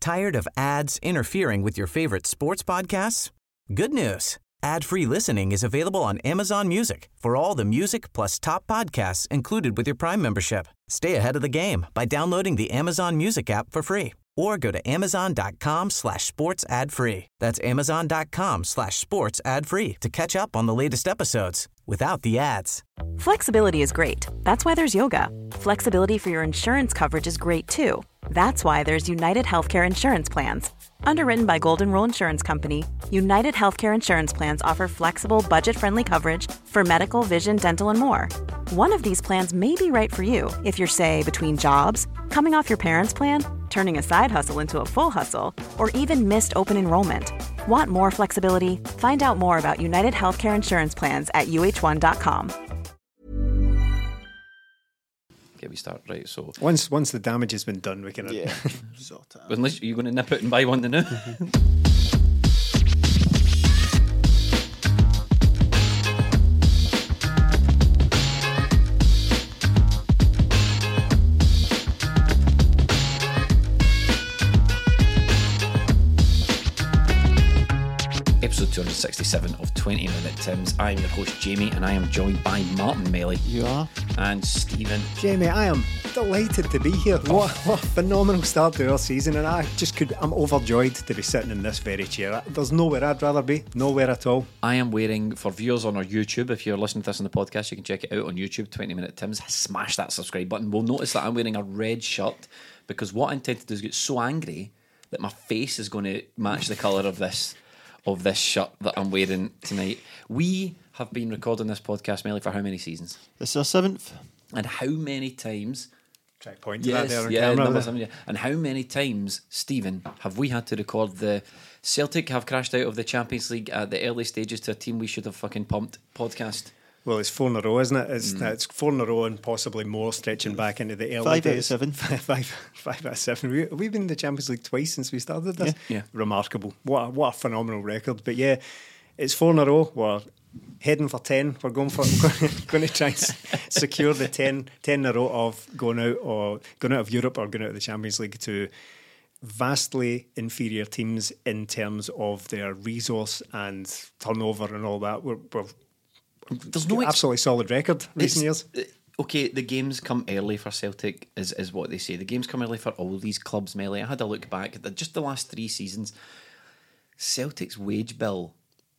Tired of ads interfering with your favorite sports podcasts? Good news. Ad-free listening is available on Amazon Music for all the music plus top podcasts included with your Prime membership. Stay ahead of the game by downloading the Amazon Music app for free or go to amazon.com/sports ad free. That's amazon.com/sports ad free to catch up on the latest episodes without the ads. Flexibility is great. That's why there's yoga. Flexibility for your insurance coverage is great too. That's why there's United Healthcare Insurance Plans. Underwritten by Golden Rule Insurance Company, United Healthcare Insurance Plans offer flexible, budget-friendly coverage for medical, vision, dental, and more. One of these plans may be right for you if you're, say, between jobs, coming off your parents' plan, turning a side hustle into a full hustle, or even missed open enrollment. Want more flexibility? Find out more about United Healthcare Insurance Plans at uh1.com. Okay, we start right. So once the damage has been done, we can sort it out. Unless you're going to nip it and buy one to now. Episode 267 of 20 Minute Tims. I am your host Jamie, and I am joined by Martin Melly. You are? And Stephen. Jamie, I am delighted to be here. What a phenomenal start to our season, and I'm overjoyed to be sitting in this very chair. There's nowhere I'd rather be, nowhere at all. I am wearing, for viewers on our YouTube, if you're listening to this on the podcast, you can check it out on YouTube, 20 Minute Tims. Smash that subscribe button. We'll notice that I'm wearing a red shirt, because what I intend to do is get so angry that my face is going to match the colour of this shirt that I'm wearing tonight. We have been recording this podcast, Melly, for how many seasons? This is our 7th. And how many times... Try to point to that there on camera. Number 7, yeah. And how many times, Stephen, have we had to record the Celtic have crashed out of the Champions League at the early stages to a team we should have fucking pumped podcast? Well, it's 4 in a row, isn't it? It's 4 in a row and possibly more, stretching back into the early days. 5 out of 7. 5 out of 7. We've been in the Champions League twice since we started this. Yeah. Remarkable. What a phenomenal record. But yeah, it's 4 in a row. We're heading for 10. We're going to try and secure the 10 in a row of going out of Europe or going out of the Champions League to vastly inferior teams in terms of their resource and turnover and all that. There's no absolutely solid record recent years. Okay, the games come early for Celtic is what they say. The games come early for all these clubs, Melly. I had a look back at just the last 3 seasons. Celtic's wage bill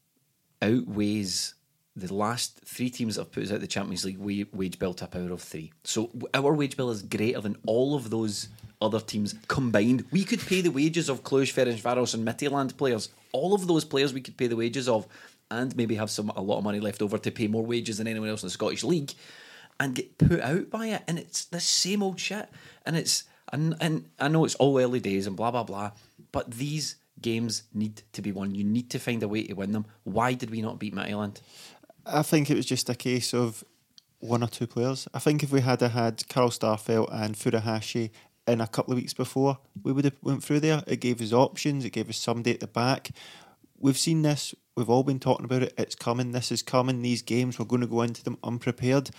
outweighs the last 3 teams that have put us out the Champions League wage bill to a power of 3. So our wage bill is greater than all of those other teams combined. We could pay the wages of Cluj, Ferencváros and Midtjylland players. All of those players we could pay the wages of, and maybe have a lot of money left over to pay more wages than anyone else in the Scottish League, and get put out by it. And it's the same old shit. And I know it's all early days and blah blah blah, but these games need to be won. You need to find a way to win them. Why did we not beat Midtjylland? I think it was just a case of 1 or 2 players. I think if we had Karl Starfelt and Furuhashi in a couple of weeks before, we would have went through there. It gave us options. It gave us somebody at the back. We've seen this. We've all been talking about it. It's coming. This is coming. These games, we're going to go into them unprepared.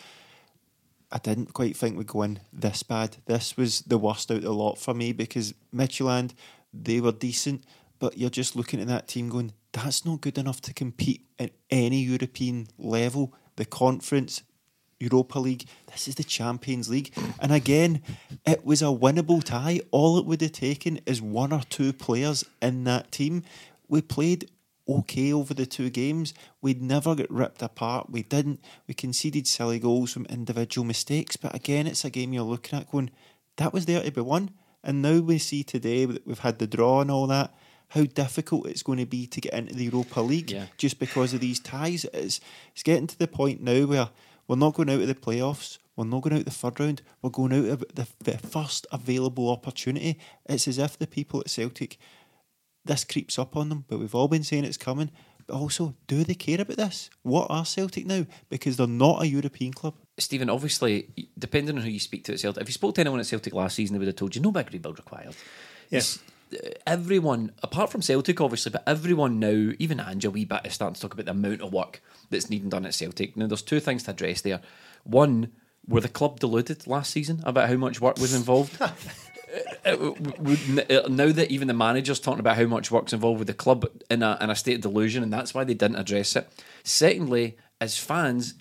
I didn't quite think we'd go in this bad. This was the worst out of the lot for me, because Midtjylland, they were decent, but you're just looking at that team going, that's not good enough to compete at any European level. The Conference, Europa League, this is the Champions League. And again, it was a winnable tie. All it would have taken is 1 or 2 players in that team. We played okay over the 2 games. We'd never get ripped apart. We conceded silly goals from individual mistakes, but again, it's a game you're looking at going, that was there to be won. And now we see today that we've had the draw and all that, how difficult it's going to be to get into the Europa League just because of these ties. It's getting to the point now where we're not going out of the playoffs, we're not going out of the 3rd round, we're going out of the first available opportunity. It's as if the people at Celtic, this creeps up on them, but we've all been saying it's coming. But also, do they care about this? What are Celtic now? Because they're not a European club. Stephen, obviously, depending on who you speak to at Celtic, if you spoke to anyone at Celtic last season, they would have told you no big rebuild required. Yes. Everyone, apart from Celtic obviously, but everyone now, even Ange a wee bit, is starting to talk about the amount of work that's needing done at Celtic. Now, there's 2 things to address there. One, were the club deluded last season about how much work was involved? now that even the manager's talking about how much work's involved with the club in a state of delusion, and that's why they didn't address it. Secondly, as fans,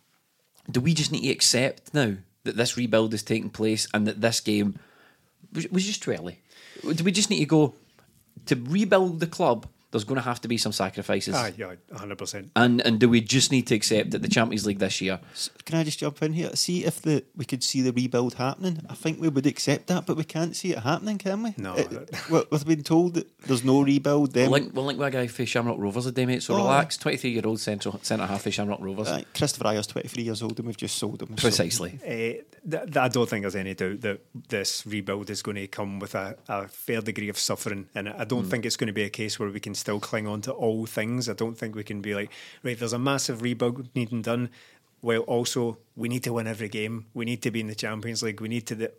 do we just need to accept now that this rebuild is taking place and that this game was just too early? Do we just need to go to rebuild the club? There's going to have to be some sacrifices. Yeah, 100%. And do we just need to accept that the Champions League this year? Can I just jump in here? See if we could see the rebuild happening. I think we would accept that, but we can't see it happening, can we? No. We've been told that there's no rebuild. Then We'll link with a guy for Shamrock Rovers a day, mate. So relax. 23-year-old centre half for Shamrock Rovers. Christopher Ayer's 23 years old and we've just sold him. Precisely. I don't think there's any doubt that this rebuild is going to come with a fair degree of suffering, and I don't think it's going to be a case where we can still cling on to all things. I don't think we can be like, right, there's a massive rebuild needing done, while also we need to win every game. We need to be in the Champions League. We need to.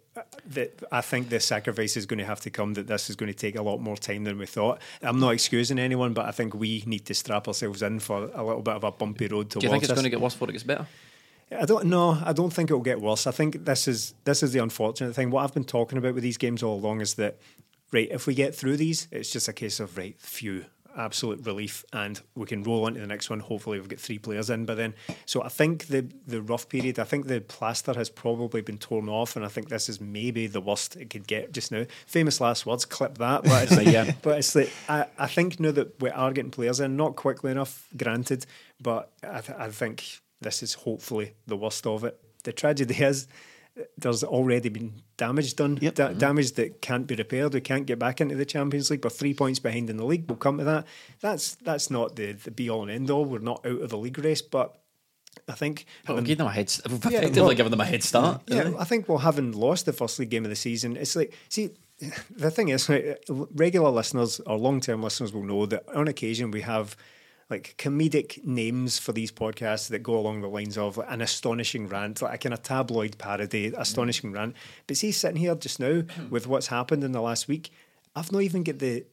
I think the sacrifice is going to have to come, that this is going to take a lot more time than we thought. I'm not excusing anyone, but I think we need to strap ourselves in for a little bit of a bumpy road towards. Do you think it's going to get worse before it gets better? I don't think it'll get worse. I think this is the unfortunate thing. What I've been talking about with these games all along is that, right, if we get through these, it's just a case of, right, phew, absolute relief, and we can roll into the next one. Hopefully we've got 3 players in by then. So I think the rough period, I think the plaster has probably been torn off, and I think this is maybe the worst it could get just now. Famous last words, clip that. But it's like, but it's like, I think now that we are getting players in, not quickly enough, granted, but I think this is hopefully the worst of it. The tragedy is there's already been damage done, damage that can't be repaired. We can't get back into the Champions League. We're 3 points behind in the league. We'll come to that. That's not the be-all and end-all. We're not out of the league race, but I think... We've given them a head start. We've effectively given them a head start. Yeah, I think, well, having lost the first league game of the season, it's like... See, the thing is, right, regular listeners or long-term listeners will know that on occasion we have like comedic names for these podcasts that go along the lines of like, an astonishing rant, like a kind of tabloid parody, astonishing rant. But see, sitting here just now with what's happened in the last week, I've not even get the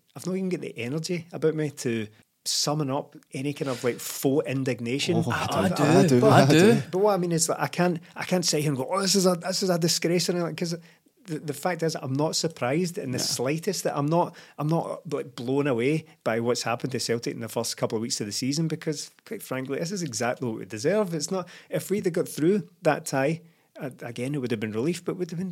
energy about me to summon up any kind of like faux indignation. I do. But what I mean is that I can't sit here and go, oh, this is a disgrace, and because the fact is, I'm not surprised in the slightest that I'm not like blown away by what's happened to Celtic in the first couple of weeks of the season, because quite frankly, this is exactly what we deserve. It's not, if we'd have got through that tie, again, it would have been relief, but would have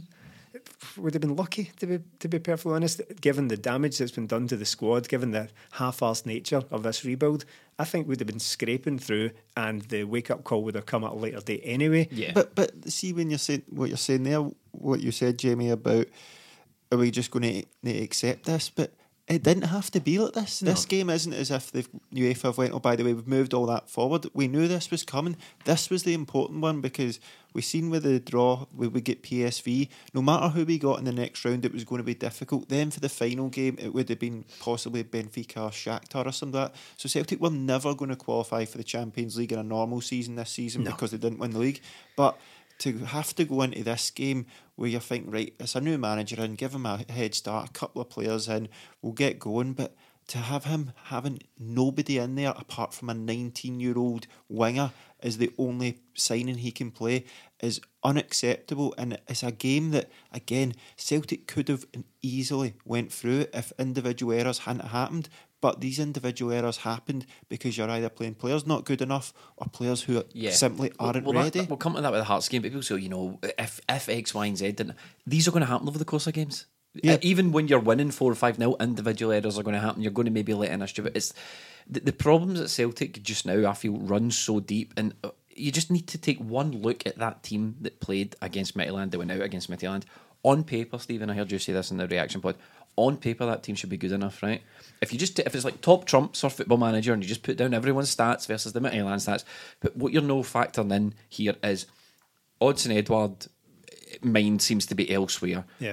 been lucky, to be perfectly honest, given the damage that's been done to the squad, given the half-arsed nature of this rebuild. I think we'd have been scraping through, and the wake-up call would have come at a later date anyway. Yeah. But see, when you're saying what you're saying there, what you said, Jamie, about are we just going to accept this? But it didn't have to be like this. No. This game isn't as if the UEFA have went, oh, by the way, we've moved all that forward. We knew this was coming. This was the important one, because we've seen with the draw, we get PSV. No matter who we got in the next round, it was going to be difficult. Then for the final game, it would have been possibly Benfica or Shakhtar or something like that. So Celtic were never going to qualify for the Champions League in a normal season this season because they didn't win the league. But to have to go into this game where you think, right, it's a new manager in, give him a head start, a couple of players in, we'll get going. But to have him having nobody in there apart from a 19-year-old winger is the only signing he can play is unacceptable. And it's a game that, again, Celtic could have easily went through if individual errors hadn't happened. But these individual errors happened because you're either playing players not good enough or players who simply aren't ready. We'll come to that with the Hearts game, but people say, if X, Y and Z didn't... These are going to happen over the course of games. Yeah. Even when you're winning 4 or 5-0, individual errors are going to happen. You're going to maybe let in a stupid... It's the problems at Celtic just now, I feel, run so deep, and you just need to take one look at that team that played against Midtjylland, that went out against Midtjylland. On paper, Stephen, I heard you say this in the reaction pod, on paper that team should be good enough, right? If it's like top trumps or Football Manager and you just put down everyone's stats versus the Midtjylland stats, but what you're no factoring in here is Odsonne Edouard mind seems to be elsewhere. Yeah.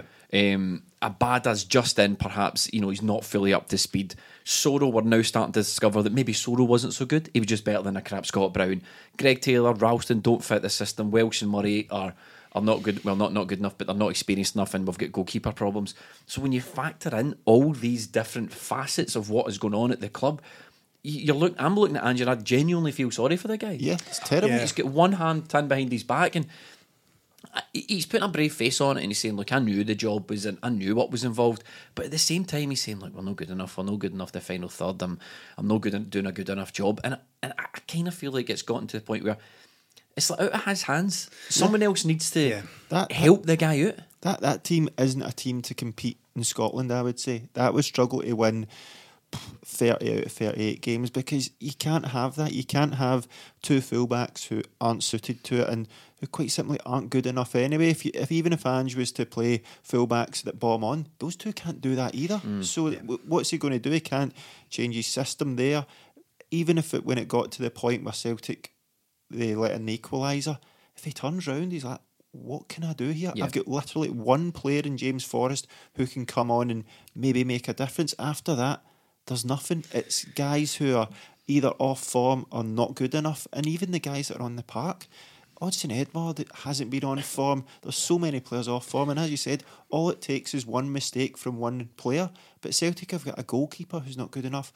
Abada's just in, perhaps, he's not fully up to speed. Soro, we're now starting to discover that maybe Soro wasn't so good. He was just better than a crap Scott Brown. Greg Taylor, Ralston don't fit the system. Welsh and Murray are not good. Well, not good enough, but they're not experienced enough, and we've got goalkeeper problems. So when you factor in all these different facets of what is going on at the club, I'm looking at Ange and I genuinely feel sorry for the guy. Yeah, it's terrible. He's got one hand turned behind his back, and He's putting a brave face on it and he's saying, look, I knew the job was in, I knew what was involved, but at the same time he's saying, look, we're not good enough the final third, I'm not good at doing a good enough job, and I kind of feel like it's gotten to the point where it's like out of his hands. Someone else needs to help the guy out. That team isn't a team to compete in Scotland, I would say. That would struggle to win 30 out of 38 games, because you can't have that. You can't have two fullbacks who aren't suited to it and who quite simply aren't good enough anyway. Even if Ange was to play fullbacks that bomb on, those two can't do that either. So what's he going to do? He can't change his system there. Even if when it got to the point where Celtic, they let in the equaliser, if he turns round, he's like, what can I do here? I've got literally one player in James Forrest who can come on and maybe make a difference. After that, there's nothing. It's guys who are either off form or not good enough. And even the guys that are on the park, Odsonne Edouard hasn't been on form. There's so many players off form. And as you said, all it takes is one mistake from one player. But Celtic have got a goalkeeper who's not good enough.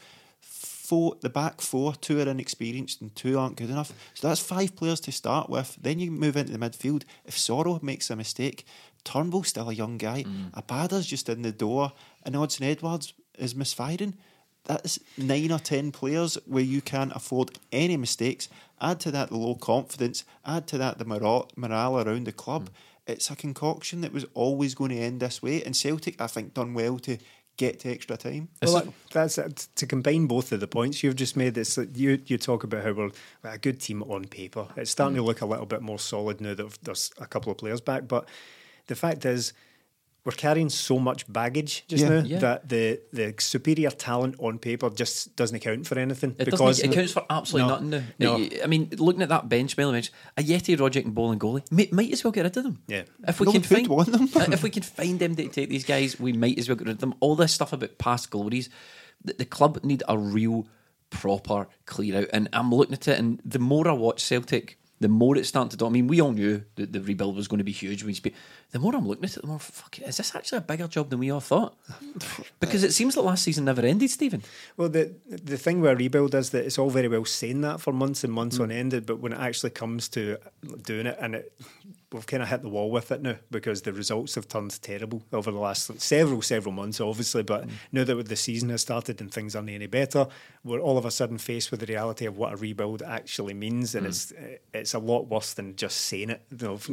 The back four, two are inexperienced and two aren't good enough. So that's 5 players to start with. Then you move into the midfield. If Sorrow makes a mistake, Turnbull's still a young guy. Abada's just in the door. And Odsonne Edouard is misfiring. That's 9 or 10 players where you can't afford any mistakes. Add to that the low confidence. Add to that the morale around the club. It's a concoction that was always going to end this way. And Celtic, I think, done well to get to extra time. Well, that's to combine both of the points you've just made. It's like you talk about how we're a good team on paper. It's starting to look a little bit more solid now that there's a couple of players back. But the fact is, we're carrying so much baggage just now that the superior talent on paper just doesn't account for anything. It counts for absolutely nothing now. No. I mean, looking at that bench, Ajeti, Rogic and Boland goalie, might as well get rid of them. Yeah. If we can find them, if we can find them to take these guys, we might as well get rid of them. All this stuff about past glories, the club need a real proper clear out. And I'm looking at it, and the more I watch Celtic, the more it's starting to do. I mean, we all knew that the rebuild was going to be huge. The more I'm looking at it, the more, is this actually a bigger job than we all thought? Because it seems like last season never ended, Stephen. Well, the thing with a rebuild is that it's all very well saying that for months and months on end, but when it actually comes to doing it, and we've kind of hit the wall with it now, because the results have turned terrible over the last several months, obviously. But now that the season has started and things aren't any better, we're all of a sudden faced with the reality of what a rebuild actually means, and it's a lot worse than just saying it.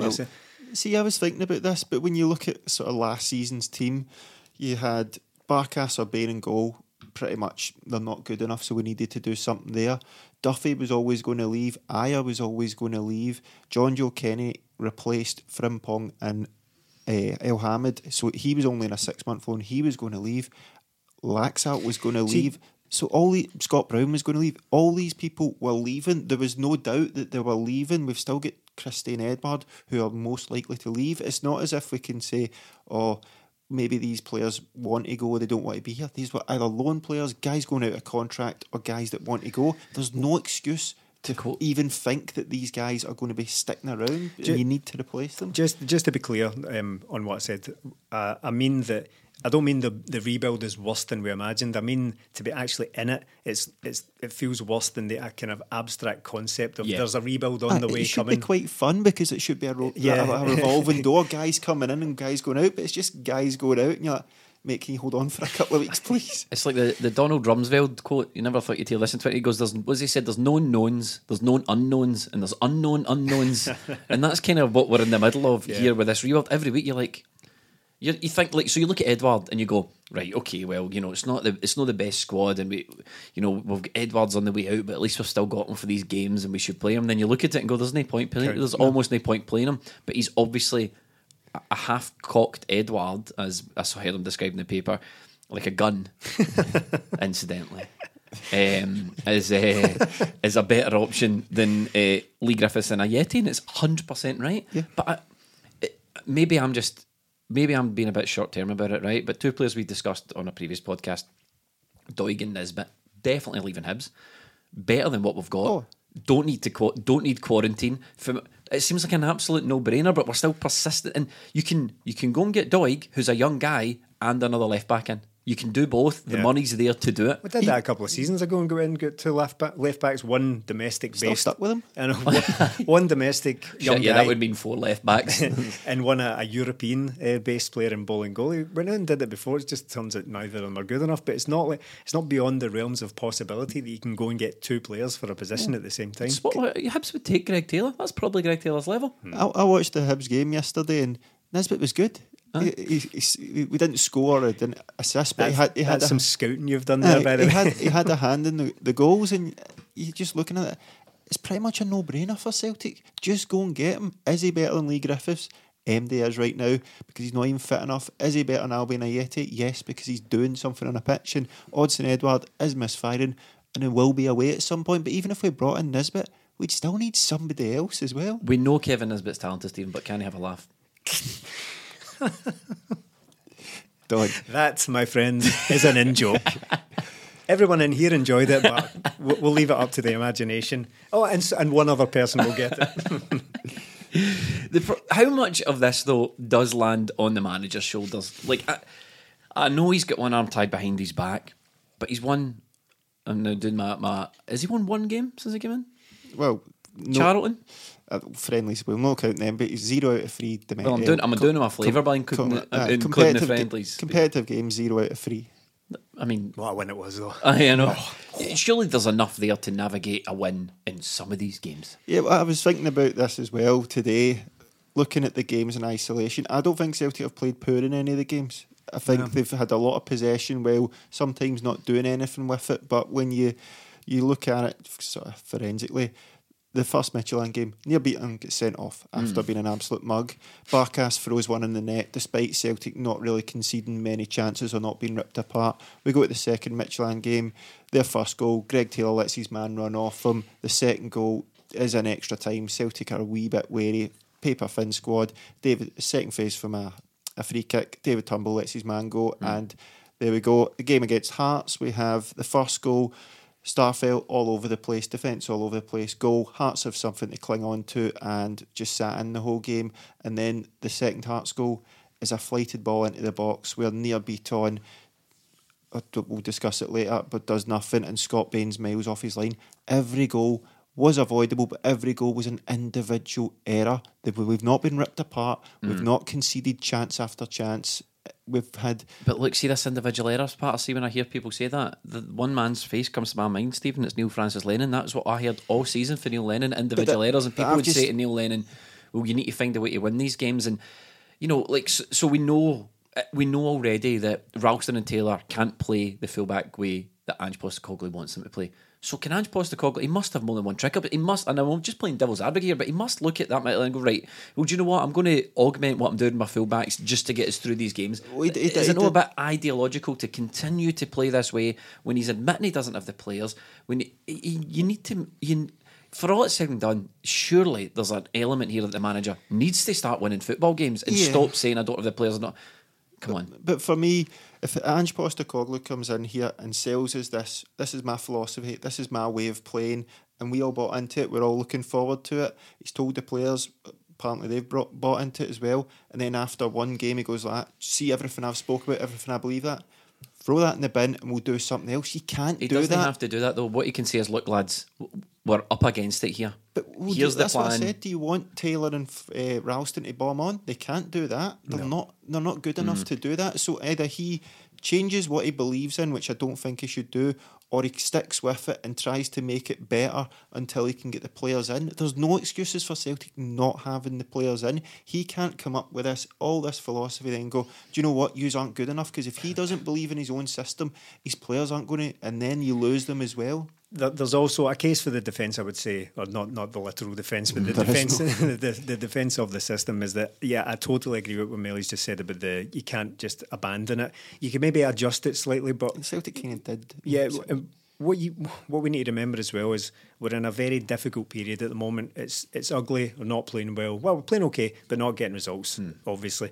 See, I was thinking about this, but when you look at sort of last season's team, you had Barkas or Bain in goal. Pretty much they're not good enough, so we needed to do something there. Duffy was always going to leave. Aya was always going to leave. John Joe Kenny replaced Frimpong and El Hamid, so he was only in a 6-month loan. He was going to leave. Laxalt was going to leave. So Scott Brown was going to leave. All these people were leaving. There was no doubt that they were leaving. We've still got Christine Edward, who are most likely to leave. It's not as if we can say, maybe these players want to go, they don't want to be here. These were either loan players, guys going out of contract, or guys that want to go. There's no excuse to even think that these guys are going to be sticking around, and you need to replace them. Just to be clear on what I said, I don't mean the rebuild is worse than we imagined. I mean, to be actually in it, it feels worse than the kind of abstract concept of there's a rebuild on the way coming. It should be quite fun, because it should be a revolving door, guys coming in and guys going out, but it's just guys going out and you're like, mate, can you hold on for a couple of weeks, please? It's like the Donald Rumsfeld quote, you never thought you'd hear listen to it. He goes, he said, there's known knowns, there's known unknowns, and there's unknown unknowns. And that's kind of what we're in the middle of here with this rebuild. Every week you're like, you think like, so you look at Edward and you go, right, okay, well, it's not the best squad, and we've got Edwards on the way out, but at least we've still got him for these games and we should play him. Then you look at it and go, there's no point playing him. There's almost no point playing him, but he's obviously a half-cocked Edward, as I heard him described in the paper, like a gun, incidentally, is a better option than Lee Griffiths and Ajeti, and it's 100% right. Yeah. But maybe I'm being a bit short-term about it, right? But 2 players we discussed on a previous podcast, Doig and Nisbet, definitely leaving Hibs. Better than what we've got. Oh. Don't need quarantine. It seems like an absolute no-brainer, but we're still persistent. And you can go and get Doig, who's a young guy, and another left back in. You can do both. The money's there to do it. We did that a couple of seasons ago and got two left backs, one domestic Still based. stuck with him? And one domestic young Shit, yeah, guy. that would mean 4 left backs. And one a European based player in bowling goalie. Went out and did it before. It just turns out neither of them are good enough. But it's not beyond the realms of possibility that you can go and get 2 players for a position at the same time. Hibs would take Greg Taylor. That's probably Greg Taylor's level. I watched the Hibs game yesterday and Nisbet was good. We didn't score or didn't assist, but he had some scouting you've done there, by the way. He had a hand in the goals, and you're just looking at it. It's pretty much a no-brainer for Celtic. Just go and get him. Is he better than Lee Griffiths? MD is right now because he's not even fit enough. Is he better than Albion Ayeti? Yes, because he's doing something on a pitch. And Odsonne Edouard is misfiring, and it will be away at some point. But even if we brought in Nisbet, we'd still need somebody else as well. We know Kevin Nisbet's talented, Stephen, but can he have a laugh? That, my friend, is an in-joke. Everyone in here enjoyed it, but we'll leave it up to the imagination. Oh, and one other person will get it. How much of this, though, does land on the manager's shoulders? Like, I know he's got one arm tied behind his back, but he's won. I'm now doing my. Has he won 1 game since he came in? Well, no, Charlton? Friendlies, we'll not count them, but he's 0 out of 3. Well, I'm doing him a flavour by including the friendlies. Competitive games, 0 out of 3. I mean, what a win it was, though. I know. Surely there's enough there to navigate a win in some of these games. Yeah, well, I was thinking about this as well today, looking at the games in isolation. I don't think Celtic have played poor in any of the games. I think they've had a lot of possession, well, sometimes not doing anything with it, but when you look at it sort of forensically, the first Michelin game, near beaten, gets sent off after being an absolute mug. Barkas throws one in the net despite Celtic not really conceding many chances or not being ripped apart. We go to the second Michelin game, their first goal, Greg Taylor lets his man run off him. The second goal is in extra time. Celtic are a wee bit wary. Paper thin squad. Second phase from a free kick. David Turnbull lets his man go, and there we go. The game against Hearts, we have the first goal. Starfelt all over the place, defence all over the place, goal. Hearts have something to cling on to and just sat in the whole game. And then the second Hearts goal is a flighted ball into the box where Nir Bitton, we'll discuss it later, but does nothing, and Scott Bain's miles off his line. Every goal was avoidable, but every goal was an individual error. We've not been ripped apart. We've not conceded chance after chance. We've had... But look, see this individual errors part. I see when I hear people say that, the one man's face comes to my mind, Stephen. It's Neil Francis Lennon. That's what I heard all season for Neil Lennon, individual errors. And people would say to Neil Lennon, well, you need to find a way to win these games. And, you know, like, so we know already that Ralston and Taylor can't play the fullback way that Ange Postecoglou wants them to play. So can Ange Postecoglou, he must have more than one trick up. He must, and I'm just playing devil's advocate here, but he must look at that and go, right, well, do you know what? I'm going to augment what I'm doing with my fullbacks just to get us through these games. Is it not a bit ideological to continue to play this way when he's admitting he doesn't have the players? When you need to... for all it's said and done, surely there's an element here that the manager needs to start winning football games and stop saying I don't have the players or not. Come on. But for me, if Ange Postecoglou comes in here and sells us this is my philosophy, this is my way of playing, and we all bought into it, we're all looking forward to it. He's told the players, apparently they've bought into it as well, and then after one game he goes like, see everything I've spoke about, everything I believe that. Throw that in the bin and we'll do something else. You can't do that. He doesn't have to do that though. What he can say is, look lads, we're up against it here. But here's the plan. What I said. Do you want Taylor and Ralston to bomb on? They can't do that. They're not good enough to do that. So either he changes what he believes in, which I don't think he should do, or he sticks with it and tries to make it better until he can get the players in. There's no excuses for Celtic not having the players in. He can't come up with all this philosophy then and go, do you know what, yous aren't good enough, because if he doesn't believe in his own system, his players aren't going to, and then you lose them as well. There's also a case for the defence, I would say, or not the literal defence, but the defence, the defence of the system is that, yeah, I totally agree with what Melly's just said about you can't just abandon it. You can maybe adjust it slightly, but Celtic kind of did. Yeah, what we need to remember as well is we're in a very difficult period at the moment. It's ugly. We're not playing well. Well, we're playing okay, but not getting results. Obviously,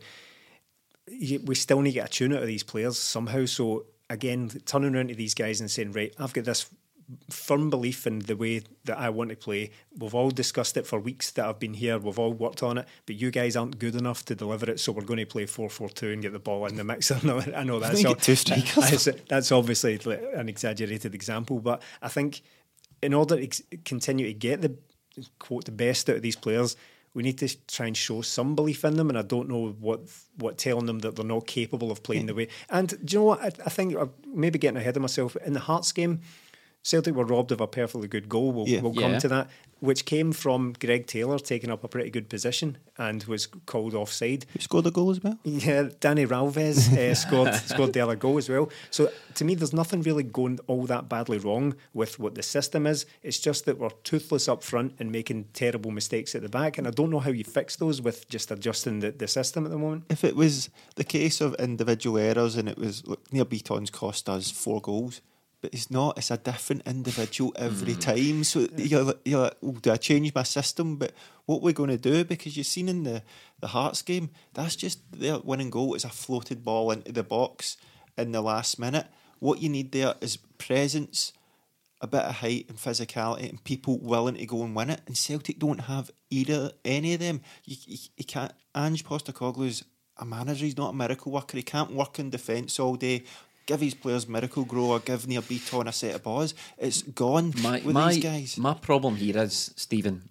we still need to get a tune out of these players somehow. So again, turning around to these guys and saying, right, I've got this firm belief in the way that I want to play. We've all discussed it for weeks that I've been here. We've all worked on it, but you guys aren't good enough to deliver it, so we're going to play 4-4-2 and get the ball in the mixer. No, I know that's Get two strikers. that's obviously an exaggerated example, but I think in order to continue to get the best out of these players, we need to try and show some belief in them, and I don't know what telling them that they're not capable of playing the way. And do you know what? I think I'm maybe getting ahead of myself. In the Hearts game, Celtic were robbed of a perfectly good goal. We'll come to that, which came from Greg Taylor taking up a pretty good position and was called offside. Who scored a goal as well? Yeah, Danny Ralves scored the other goal as well. So to me, there's nothing really going all that badly wrong with what the system is. It's just that we're toothless up front and making terrible mistakes at the back, and I don't know how you fix those with just adjusting the system at the moment. If it was the case of individual errors and it was, look, Neil Beaton's cost us 4 goals, but it's not. It's a different individual every time. So you're like, oh, do I change my system? But what we're going to do, because you've seen in the Hearts game, that's just their winning goal is a floated ball into the box in the last minute. What you need there is presence, a bit of height and physicality, and people willing to go and win it. And Celtic don't have any of them. You can't. Ange Postecoglou's a manager. He's not a miracle worker. He can't work in defence all day. Give his players miracle grow or give Neil Beaton a set of balls. It's gone with these guys. My problem here is, Stephen,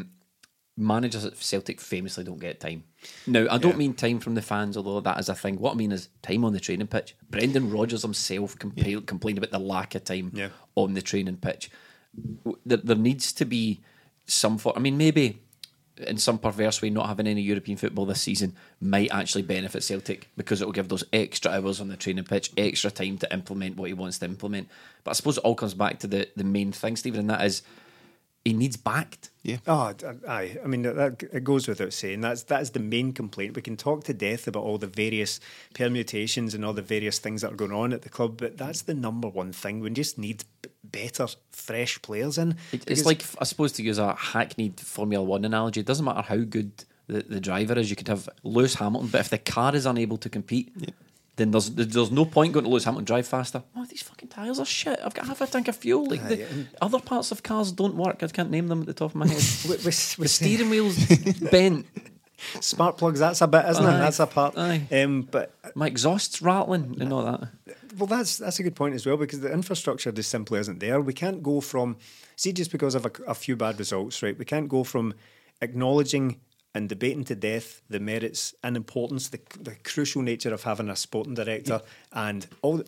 managers at Celtic famously don't get time. Now, I don't mean time from the fans, although that is a thing. What I mean is time on the training pitch. Brendan Rodgers himself complained about the lack of time on the training pitch. There needs to be some maybe in some perverse way, not having any European football this season might actually benefit Celtic because it will give those extra hours on the training pitch, extra time to implement what he wants to implement. But I suppose it all comes back to the main thing, Stephen, and that is he needs backed. Yeah. Oh, aye. I mean, it goes without saying. That's the main complaint. We can talk to death about all the various permutations and all the various things that are going on at the club, but that's the number one thing. We just need better, fresh players in. It's like, I suppose, to use a hackneyed Formula 1 analogy, it doesn't matter how good the driver is. You could have Lewis Hamilton, but if the car is unable to compete, then there's no point going to Lewis Hamilton drive faster. Oh, these fucking tyres are shit. I've got half a tank of fuel. Like other parts of cars don't work. I can't name them at the top of my head. The steering wheel's bent. Spark plugs, that's a bit, isn't it? That's a part. But my exhaust's rattling and all that. Well, that's a good point as well, because the infrastructure just simply isn't there. We can't go from, just because of a few bad results, right? We can't go from acknowledging and debating to death the merits and importance, the crucial nature of having a sporting director and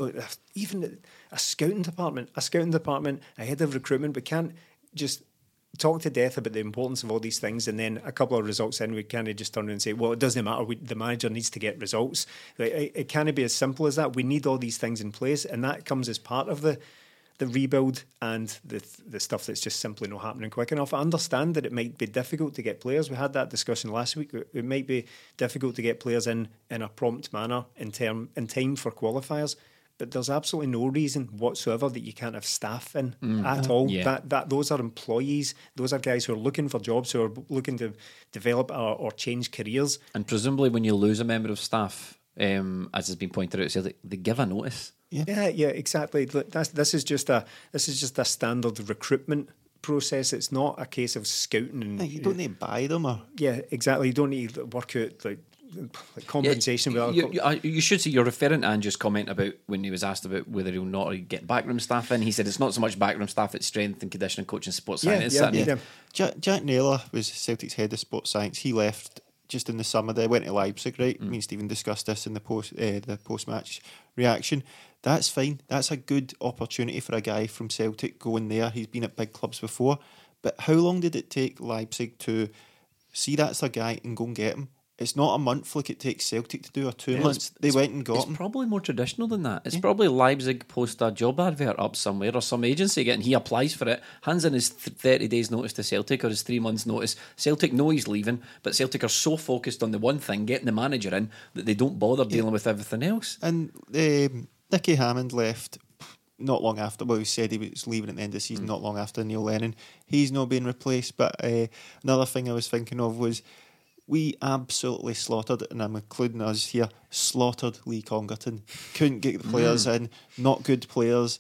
even a scouting department, a head of recruitment. We can't just talk to death about the importance of all these things, and then a couple of results in, we kind of just turn around and say, well, it doesn't matter, the manager needs to get results. It can't be as simple as that. We need all these things in place, and that comes as part of the rebuild and the stuff that's just simply not happening quick enough. I understand that it might be difficult to get players. We had that discussion last week. It might be difficult to get players in a prompt manner in time for qualifiers, but there's absolutely no reason whatsoever that you can't have staff in at all. Yeah. That those are employees. Those are guys who are looking for jobs, who are looking to develop or change careers. And presumably when you lose a member of staff, as has been pointed out, they give a notice. Yeah, exactly. This is just a standard recruitment process. It's not a case of scouting. And you don't need to buy them, or exactly. You don't need to work out like compensation. You should see. You're referring to Andrew's comment about when he was asked about whether he'll not get backroom staff in. He said it's not so much backroom staff; it's strength and conditioning, coaching, sports science. Jack Naylor was Celtic's head of sports science. He left just in the summer. They went to Leipzig, right? Me and Stephen discussed this in the post-match reaction. That's fine. That's a good opportunity for a guy from Celtic going there. He's been at big clubs before. But how long did it take Leipzig to see that's a guy and go and get him? It's not a month like it takes Celtic to do, or 2 months. They went and got him. It's probably more traditional than that. It's probably Leipzig post a job advert up somewhere, or some agency getting, he applies for it, hands in his 30 days notice to Celtic, or his 3 months notice. Celtic know he's leaving, but Celtic are so focused on the one thing, getting the manager in, that they don't bother dealing with everything else. And Nicky Hammond left not long after. Well, he said he was leaving at the end of the season, not long after Neil Lennon. He's not being replaced. But another thing I was thinking of was we absolutely slaughtered, and I'm including us here, slaughtered Lee Congerton. Couldn't get the players in, not good players.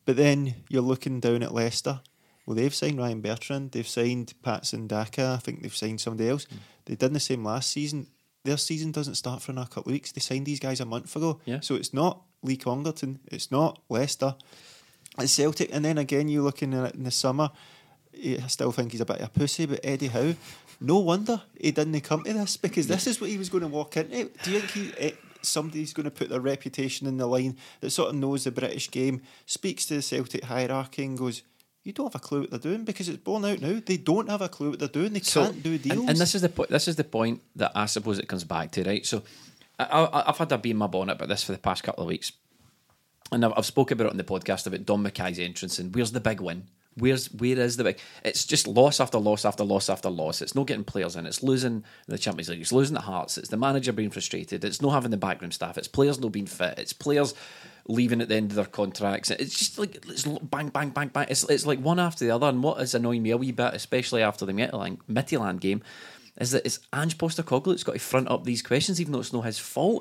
But then you're looking down at Leicester. Well, they've signed Ryan Bertrand, they've signed Patson Daka, I think they've signed somebody else. They did the same last season. Their season doesn't start for another couple of weeks. They signed these guys a month ago. Yeah. So it's not Lee Congerton, it's not Leicester, it's Celtic. And then again, you're looking at it in the summer, I still think he's a bit of a pussy, but Eddie Howe, no wonder he didn't come to this, because this is what he was going to walk into. Do you think somebody's going to put their reputation in the line that sort of knows the British game, speaks to the Celtic hierarchy and goes, you don't have a clue what they're doing? Because it's borne out now. They don't have a clue what they're doing. They can't do deals. And this is the point. This is the point that I suppose it comes back to, right? So I've had a bee in my bonnet about this for the past couple of weeks, and I've spoken about it on the podcast about Don Mackay's entrance and where's the big win? Where is the big? It's just loss after loss after loss after loss. It's not getting players in. It's losing the Champions League. It's losing the Hearts. It's the manager being frustrated. It's not having the backroom staff. It's players not being fit. It's players leaving at the end of their contracts. It's just like it's bang, bang, bang, bang. It's like one after the other. And what is annoying me a wee bit, especially after the Midtjylland game, is that it's Ange Postecoglou that's got to front up these questions, even though it's not his fault.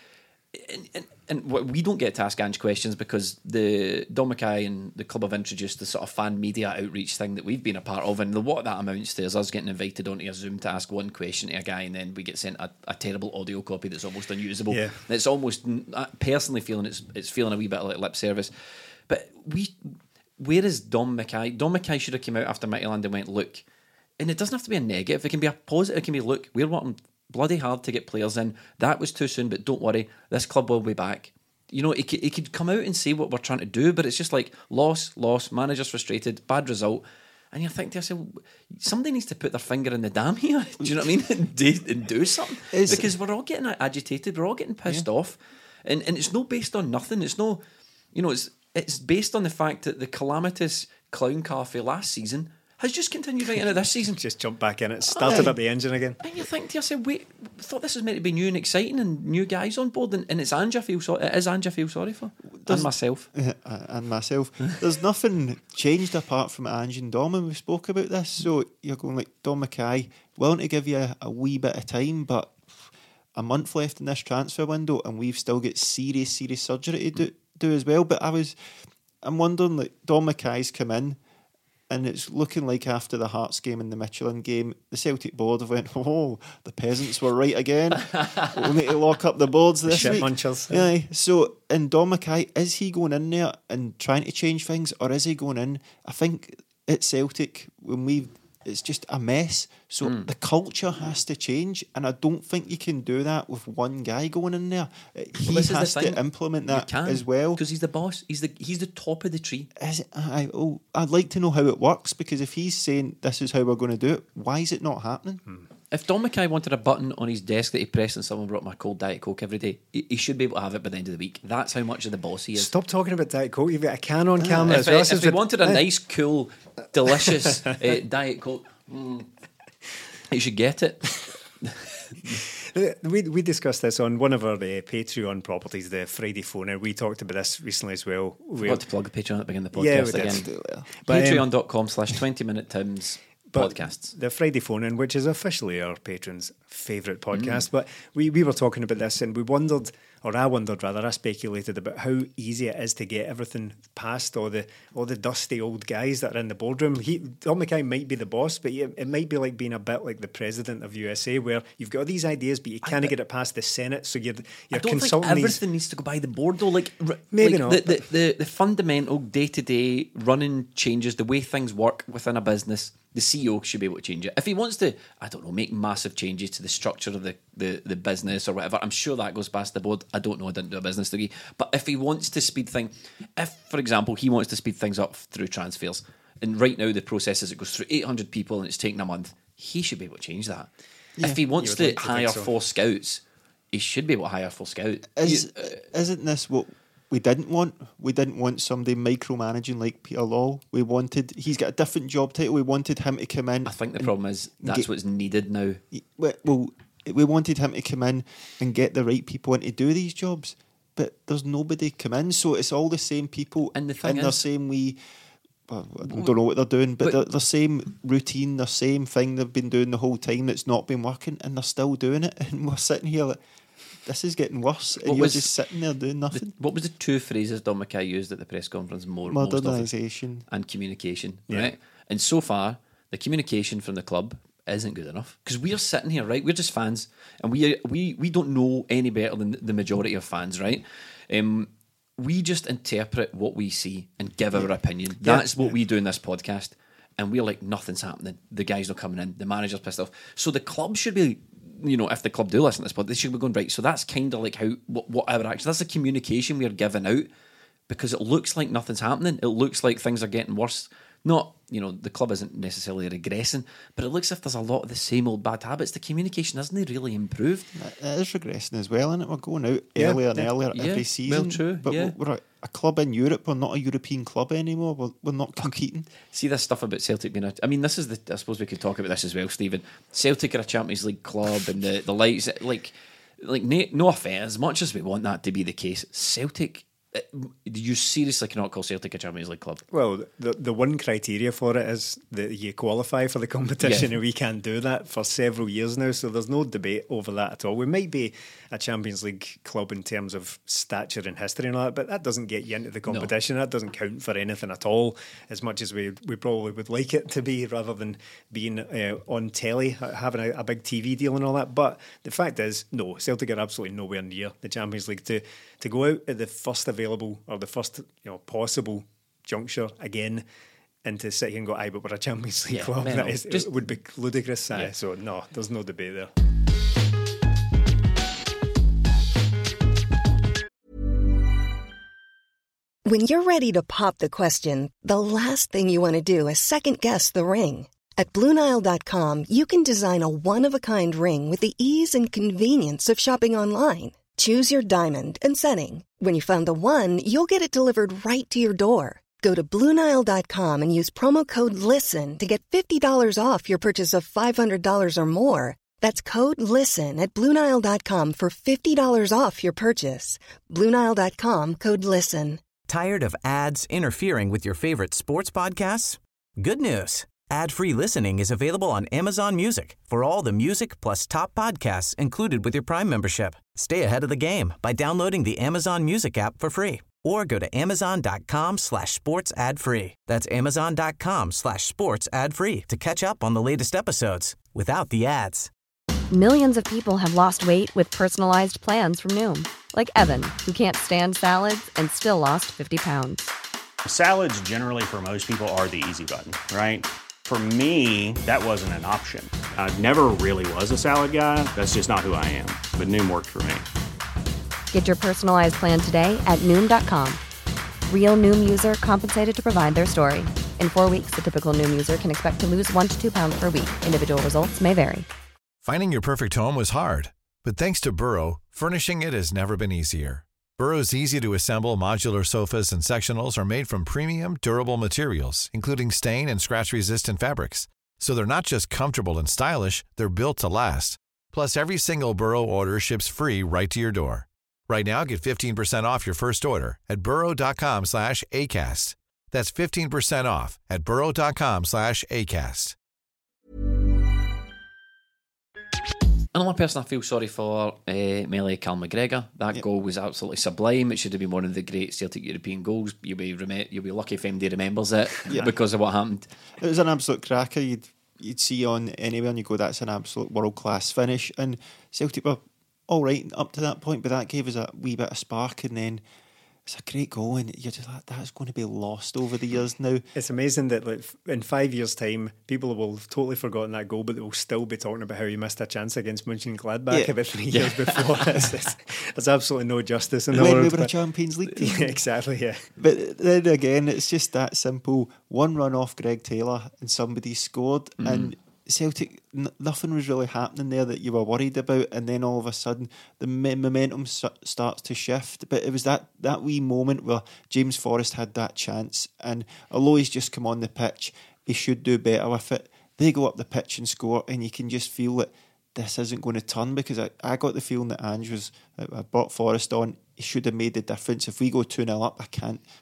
And we don't get to ask Ange questions because the Don Mackay and the club have introduced the sort of fan media outreach thing that we've been a part of, and what that amounts to is us getting invited onto a Zoom to ask one question to a guy, and then we get sent a terrible audio copy that's almost unusable. Yeah. It's almost, personally feeling it's feeling a wee bit like lip service. But where is Don Mackay? Don Mackay should have come out after Midtjylland and went, look, and it doesn't have to be a negative, it can be a positive, it can be, look, we're working bloody hard to get players in. That was too soon, but don't worry, this club will be back. You know, he could come out and say what we're trying to do, but it's just like loss, manager's frustrated, bad result. And you think to yourself, somebody needs to put their finger in the dam here. Do you know what I mean? and do something. Because we're all getting agitated, we're all getting pissed off. And it's not based on nothing. It's no, you know, it's based on the fact that the calamitous clown car for last season has just continued right into this season. Just jumped back in it, started up the engine again. And you think to yourself, wait, I thought this was meant to be new and exciting and new guys on board, and it's Ange I feel sorry. It is Ange I feel sorry for. And myself. And myself. There's nothing changed apart from Ange and Dom, and we spoke about this. So you're going like Don Mackay, willing to give you a wee bit of time, but a month left in this transfer window, and we've still got serious surgery to do as well. But I'm wondering, like, Don Mackay's come in, and it's looking like after the Hearts game and the Midtjylland game, the Celtic board have went, oh, the peasants were right again. We'll need to lock up the boards this shit week. Munchers. Yeah. So, in Don Mackay, is he going in there and trying to change things, or is he going in? I think at Celtic, it's just a mess. So the culture has to change, and I don't think you can do that with one guy going in there. He has to implement that as well, because he's the boss. He's the top of the tree. I'd like to know how it works, because if he's saying this is how we're going to do it, why is it not happening? If Don Mackay wanted a button on his desk that he pressed and someone brought him a cold Diet Coke every day, he should be able to have it by the end of the week. That's how much of the boss he is. Stop talking about Diet Coke. You've got a can on camera as well. If he wanted a nice, cool, delicious Diet Coke, he should get it. We discussed this on one of our Patreon properties, the Friday Phone, and we talked about this recently as well. We've got to plug the Patreon at the beginning of the Yeah, podcast we again. did. Patreon.com/20Minute Tims podcasts. The Friday Phone-In, which is officially our patrons' favourite podcast, but we were talking about this, and I speculated about how easy it is to get everything past all the dusty old guys that are in the boardroom. Don Mackay might be the boss, but it might be like being a bit like the president of USA, where you've got all these ideas, but you can't get it past the Senate, so you're consulting. I don't think everything needs to go by the board, though. Maybe not. The fundamental day-to-day running changes, the way things work within a business, the CEO should be able to change it. If he wants to, I don't know, make massive changes to the structure of the business or whatever, I'm sure that goes past the board. I don't know, I didn't do a business degree. But if he wants to speed things, for example, he wants to speed things up through transfers, and right now the process is it goes through 800 people and it's taking a month, he should be able to change that. Yeah, if he wants to hire 4 scouts, he should be able to hire 4 scouts. Isn't this what we didn't want? We didn't want somebody micromanaging like Peter Law. He's got a different job title. We wanted him to come in. I think the problem is that's what's needed now. Well, we wanted him to come in and get the right people in to do these jobs, but there's nobody come in, so it's all the same people and the thing their same I don't know what they're doing, but the same routine, the same thing they've been doing the whole time that's not been working, and they're still doing it, and we're sitting here like, this is getting worse, and you're just sitting there doing nothing. What was the two phrases Don Mackay used at the press conference? Modernisation and communication, right? And so far, the communication from the club isn't good enough, because we're sitting here, right? We're just fans, and we don't know any better than the majority of fans, right? We just interpret what we see and give our opinion. That's what we do in this podcast. And we're like, nothing's happening. The guy's not coming in. The manager's pissed off. So the club should be, if the club do listen to this pod, they should be going, right, so that's kind of like what our action, that's the communication we're giving out, because it looks like nothing's happening. It looks like things are getting worse. Not, the club isn't necessarily regressing, but it looks as if there's a lot of the same old bad habits. The communication hasn't really improved. It is regressing as well, isn't it? We're going out earlier and earlier every season. Well, true. But we're a club in Europe. We're not a European club anymore. We're not competing. See this stuff about Celtic being this is I suppose we could talk about this as well, Stephen. Celtic are a Champions League club, and the lights, no offence, as much as we want that to be the case, Celtic, you seriously cannot call Celtic a Champions League club. Well, the one criteria for it is that you qualify for the competition, and we can't do that for several years now, so there's no debate over that at all. We might be a Champions League club in terms of stature and history and all that, but that doesn't get you into the competition. No. That doesn't count for anything at all, as much as we probably would like it to be, rather than being on telly, having a big TV deal and all that. But the fact is, no, Celtic are absolutely nowhere near the Champions League. To go out at the first available, or the first possible juncture again, and to sit here and go, but we're a Champions League club, it would be ludicrous. So no, there's no debate there. When you're ready to pop the question, the last thing you want to do is second guess the ring. At BlueNile.com, you can design a one-of-a-kind ring with the ease and convenience of shopping online. Choose your diamond and setting. When you find the one, you'll get it delivered right to your door. Go to BlueNile.com and use promo code LISTEN to get $50 off your purchase of $500 or more. That's code LISTEN at BlueNile.com for $50 off your purchase. BlueNile.com, code LISTEN. Tired of ads interfering with your favorite sports podcasts? Good news. Ad-free listening is available on Amazon Music for all the music plus top podcasts included with your Prime membership. Stay ahead of the game by downloading the Amazon Music app for free, or go to amazon.com/sports ad free. That's amazon.com/sports ad free to catch up on the latest episodes without the ads. Millions of people have lost weight with personalized plans from Noom. Like Evan, who can't stand salads and still lost 50 pounds. Salads generally for most people are the easy button, right? For me, that wasn't an option. I never really was a salad guy. That's just not who I am. But Noom worked for me. Get your personalized plan today at Noom.com. Real Noom user compensated to provide their story. In 4 weeks, the typical Noom user can expect to lose 1 to 2 pounds per week. Individual results may vary. Finding your perfect home was hard, but thanks to Burrow, furnishing it has never been easier. Burrow's easy-to-assemble modular sofas and sectionals are made from premium, durable materials, including stain and scratch-resistant fabrics. So they're not just comfortable and stylish, they're built to last. Plus, every single Burrow order ships free right to your door. Right now, get 15% off your first order at burrow.com/ACAST. That's 15% off at burrow.com/ACAST. Another person I feel sorry for, Melee Cal McGregor. That goal was absolutely sublime. It should have been one of the great Celtic European goals. You'll be lucky if MD remembers it because of what happened. It was an absolute cracker. You'd see on anywhere and you go, that's an absolute world-class finish. And Celtic were all right up to that point, but that gave us a wee bit of spark, and then it's a great goal, and you're just like, that's going to be lost over the years now. It's amazing that in 5 years' time, people will have totally forgotten that goal, but they will still be talking about how he missed a chance against Mönchengladbach about 3 years before. There's absolutely no justice in the world. When we were a Champions League team. Yeah, exactly, yeah. But then again, it's just that simple. One run off Greg Taylor and somebody scored, and Celtic, nothing was really happening there that you were worried about, and then all of a sudden the momentum starts to shift. But it was that wee moment where James Forrest had that chance, and although he's just come on the pitch, he should do better with it. They go up the pitch and score, and you can just feel that this isn't going to turn, because I got the feeling that Ange I brought Forrest on, he should have made the difference. If we go 2-0 up, I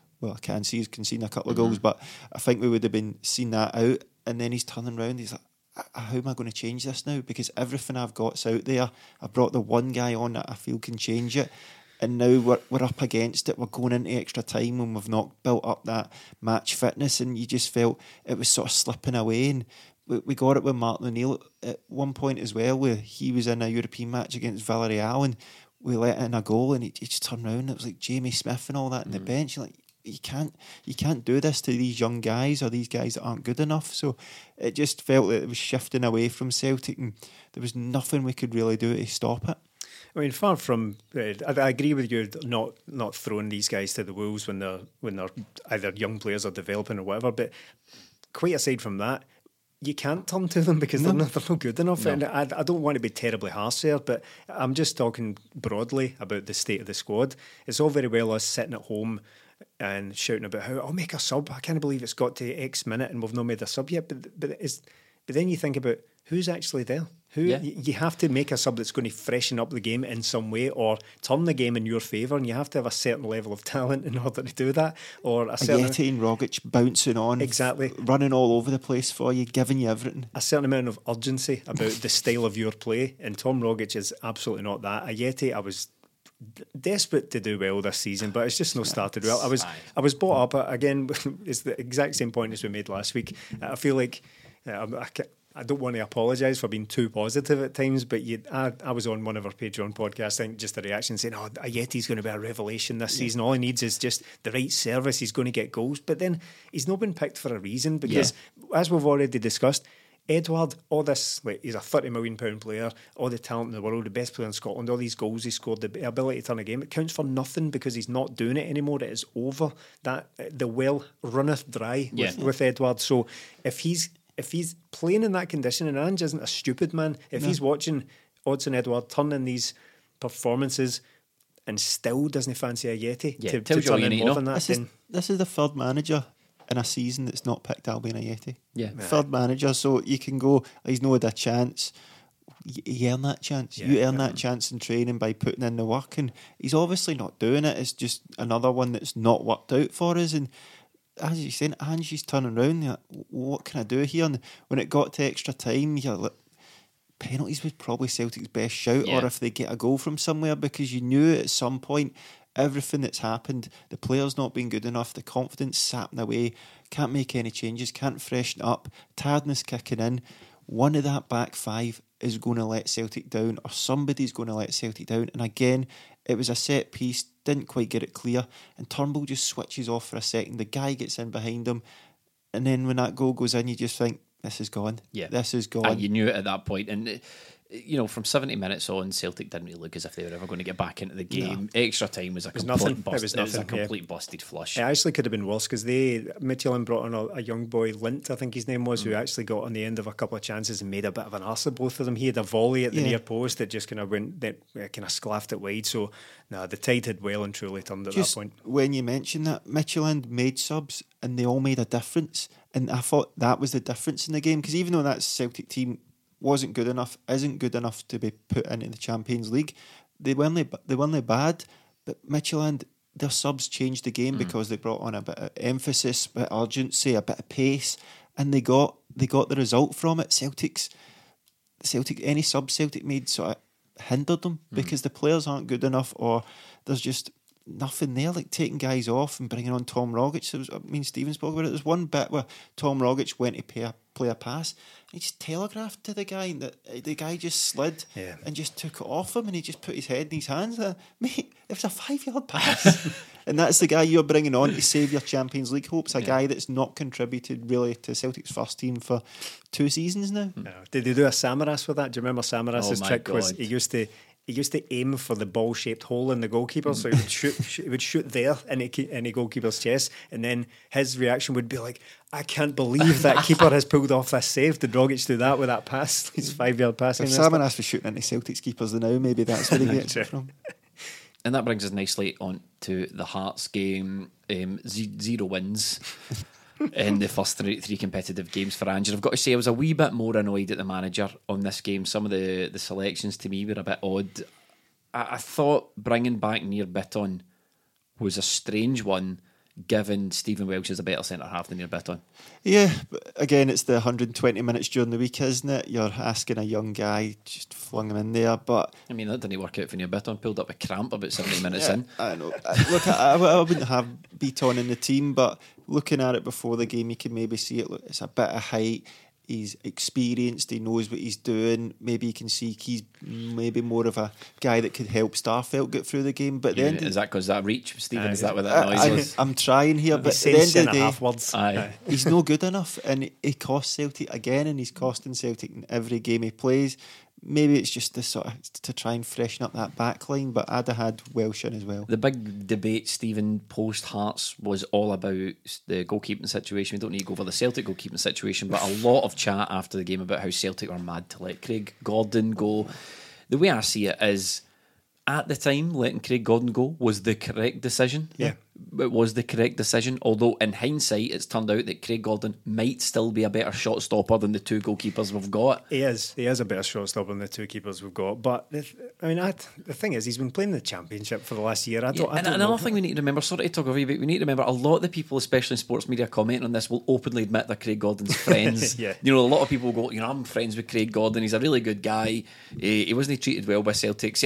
can see he's conceding a couple of goals, but I think we would have been seen that out. And then he's turning around, he's like, how am I going to change this now? Because everything I've got's out there. I brought the one guy on that I feel can change it. And now we're up against it. We're going into extra time when we've not built up that match fitness, and you just felt it was sort of slipping away. And we got it with Martin O'Neill at one point as well, where he was in a European match against Villarreal, and we let in a goal, and he just turned around. It was like Jamie Smith and all that on the bench. You're like, you can't do this to these young guys or these guys that aren't good enough. So it just felt that it was shifting away from Celtic, and there was nothing we could really do to stop it. I mean, far from, I agree with you, not throwing these guys to the wolves when they're either young players or developing or whatever. But quite aside from that, you can't turn to them because they're not good enough. No. And I don't want to be terribly harsh there, but I'm just talking broadly about the state of the squad. It's all very well us sitting at home and shouting about how I'll make a sub. I can't believe it's got to X minute and we've not made a sub yet. But then you think about who's actually there. You have to make a sub that's going to freshen up the game in some way or turn the game in your favour, and you have to have a certain level of talent in order to do that. Or a certain Ajeti and Rogic bouncing on, exactly, running all over the place for you, giving you everything. A certain amount of urgency about the style of your play, and Tom Rogic is absolutely not that. Ajeti, I was desperate to do well this season, but it's just not started well. I was brought up again. It's the exact same point as we made last week. I feel like I don't want to apologise for being too positive at times, but I was on one of our Patreon podcasts, I think, just a reaction saying, Ajeti's going to be a revelation this season. All he needs is just the right service. He's going to get goals. But then he's not been picked for a reason because, as we've already discussed, Edouard, all this, he's a £30 million player, all the talent in the world, the best player in Scotland, all these goals he scored, the ability to turn a game, it counts for nothing because he's not doing it anymore. It is over. That the well runneth dry with Edouard. So if he's playing in that condition, and Ange isn't a stupid man, if he's watching Odsonne Edouard turn in these performances and still doesn't fancy Ajeti to turn in more than that, this is the third manager in a season that's not picked Albian Ajeti. Third manager, so you can go, he's not had a chance. You earn that chance. You earn that chance in training by putting in the work, and he's obviously not doing it. It's just another one that's not worked out for us. And as you're saying, Angie's turning around. Like, what can I do here? And when it got to extra time, you're like, penalties was probably Celtic's best shout, or if they get a goal from somewhere, because you knew at some point everything that's happened, the players not being good enough, the confidence sapping away, can't make any changes, can't freshen up, tiredness kicking in. One of that back five is going to let Celtic down, or somebody's going to let Celtic down. And again, it was a set piece, didn't quite get it clear, and Turnbull just switches off for a second. The guy gets in behind him, and then when that goal goes in, you just think, this is gone. This is gone. You knew it at that point. And from 70 minutes on, Celtic didn't really look as if they were ever going to get back into the game. No. Extra time was a complete bust. It was a complete busted flush. It actually could have been worse because Midtjylland brought on a young boy, Lint, I think his name was, who actually got on the end of a couple of chances and made a bit of an arse of both of them. He had a volley at the near post that just kind of went, that kind of sclaffed it wide. So, the tide had well and truly turned at that point. When you mentioned that, Midtjylland made subs and they all made a difference. And I thought that was the difference in the game, because even though that Celtic team isn't good enough to be put into the Champions League, they weren't bad, but Midtjylland, their subs changed the game because they brought on a bit of emphasis, a bit of urgency, a bit of pace, and they got the result from it. Celtic, any sub Celtic made sort of hindered them because the players aren't good enough, or there's just nothing there, like taking guys off and bringing on Tom Rogic. Stephen spoke about it. There's one bit where Tom Rogic went to play a pass. He just telegraphed to the guy, and the guy just slid and just took it off him, and he just put his head in his hands. Mate, it was a 5-yard pass. And that's the guy you're bringing on to save your Champions League hopes, a guy that's not contributed really to Celtic's first team for 2 seasons now. No. Did they do a Samaras with that? Do you remember Samaras's trick? Was he used to aim for the ball-shaped hole in the goalkeeper, so he would shoot there in a goalkeeper's chest, and then his reaction would be like, I can't believe that keeper has pulled off this save. Did Rogic do that with that pass, his 5-yard pass? If Samaras was shooting into Celtic's keepers now, maybe that's where he gets it from. And that brings us nicely on to the Hearts game. 0 wins in the first three competitive games for Ange. I've got to say, I was a wee bit more annoyed at the manager on this game. Some of the selections to me were a bit odd. I thought bringing back Nir Bitton was a strange one, given Stephen Welsh is a better centre-half than your Bitton. Yeah, but again, it's the 120 minutes during the week, isn't it? You're asking a young guy, just flung him in there, but... I mean, that didn't work out for Neil Bitton. Pulled up a cramp about 70 minutes in. I know. Look, I wouldn't have Bitton in the team, but looking at it before the game, you can maybe see it. Look, it's a bit of height. He's experienced. He knows what he's doing. Maybe you can see he's maybe more of a guy that could help Starfelt get through the game. But then Is that because that reach, Stephen? Is that what that noise was? I'm trying here, but at the end of the day, words. he's no good enough, and he costs Celtic again, and he's costing Celtic in every game he plays. Maybe it's just to try and freshen up that back line, but I'd have had Welsh in as well. The big debate, Stephen, post Hearts was all about the goalkeeping situation. We don't need to go over the Celtic goalkeeping situation, but a lot of chat after the game about how Celtic were mad to let Craig Gordon go. The way I see it is, at the time, letting Craig Gordon go was the correct decision. Yeah. It was the correct decision, although in hindsight it's turned out that Craig Gordon might still be a better shot stopper than the two goalkeepers we've got. He is a better shot stopper than the two keepers we've got. But the thing is, he's been playing the Championship for the last year. Another thing we need to remember, sorry to talk over you, but we need to remember a lot of the people, especially in sports media, commenting on this will openly admit they're Craig Gordon's friends. Yeah. You know, a lot of people go, I'm friends with Craig Gordon, he's a really good guy, he wasn't treated well by Celtic.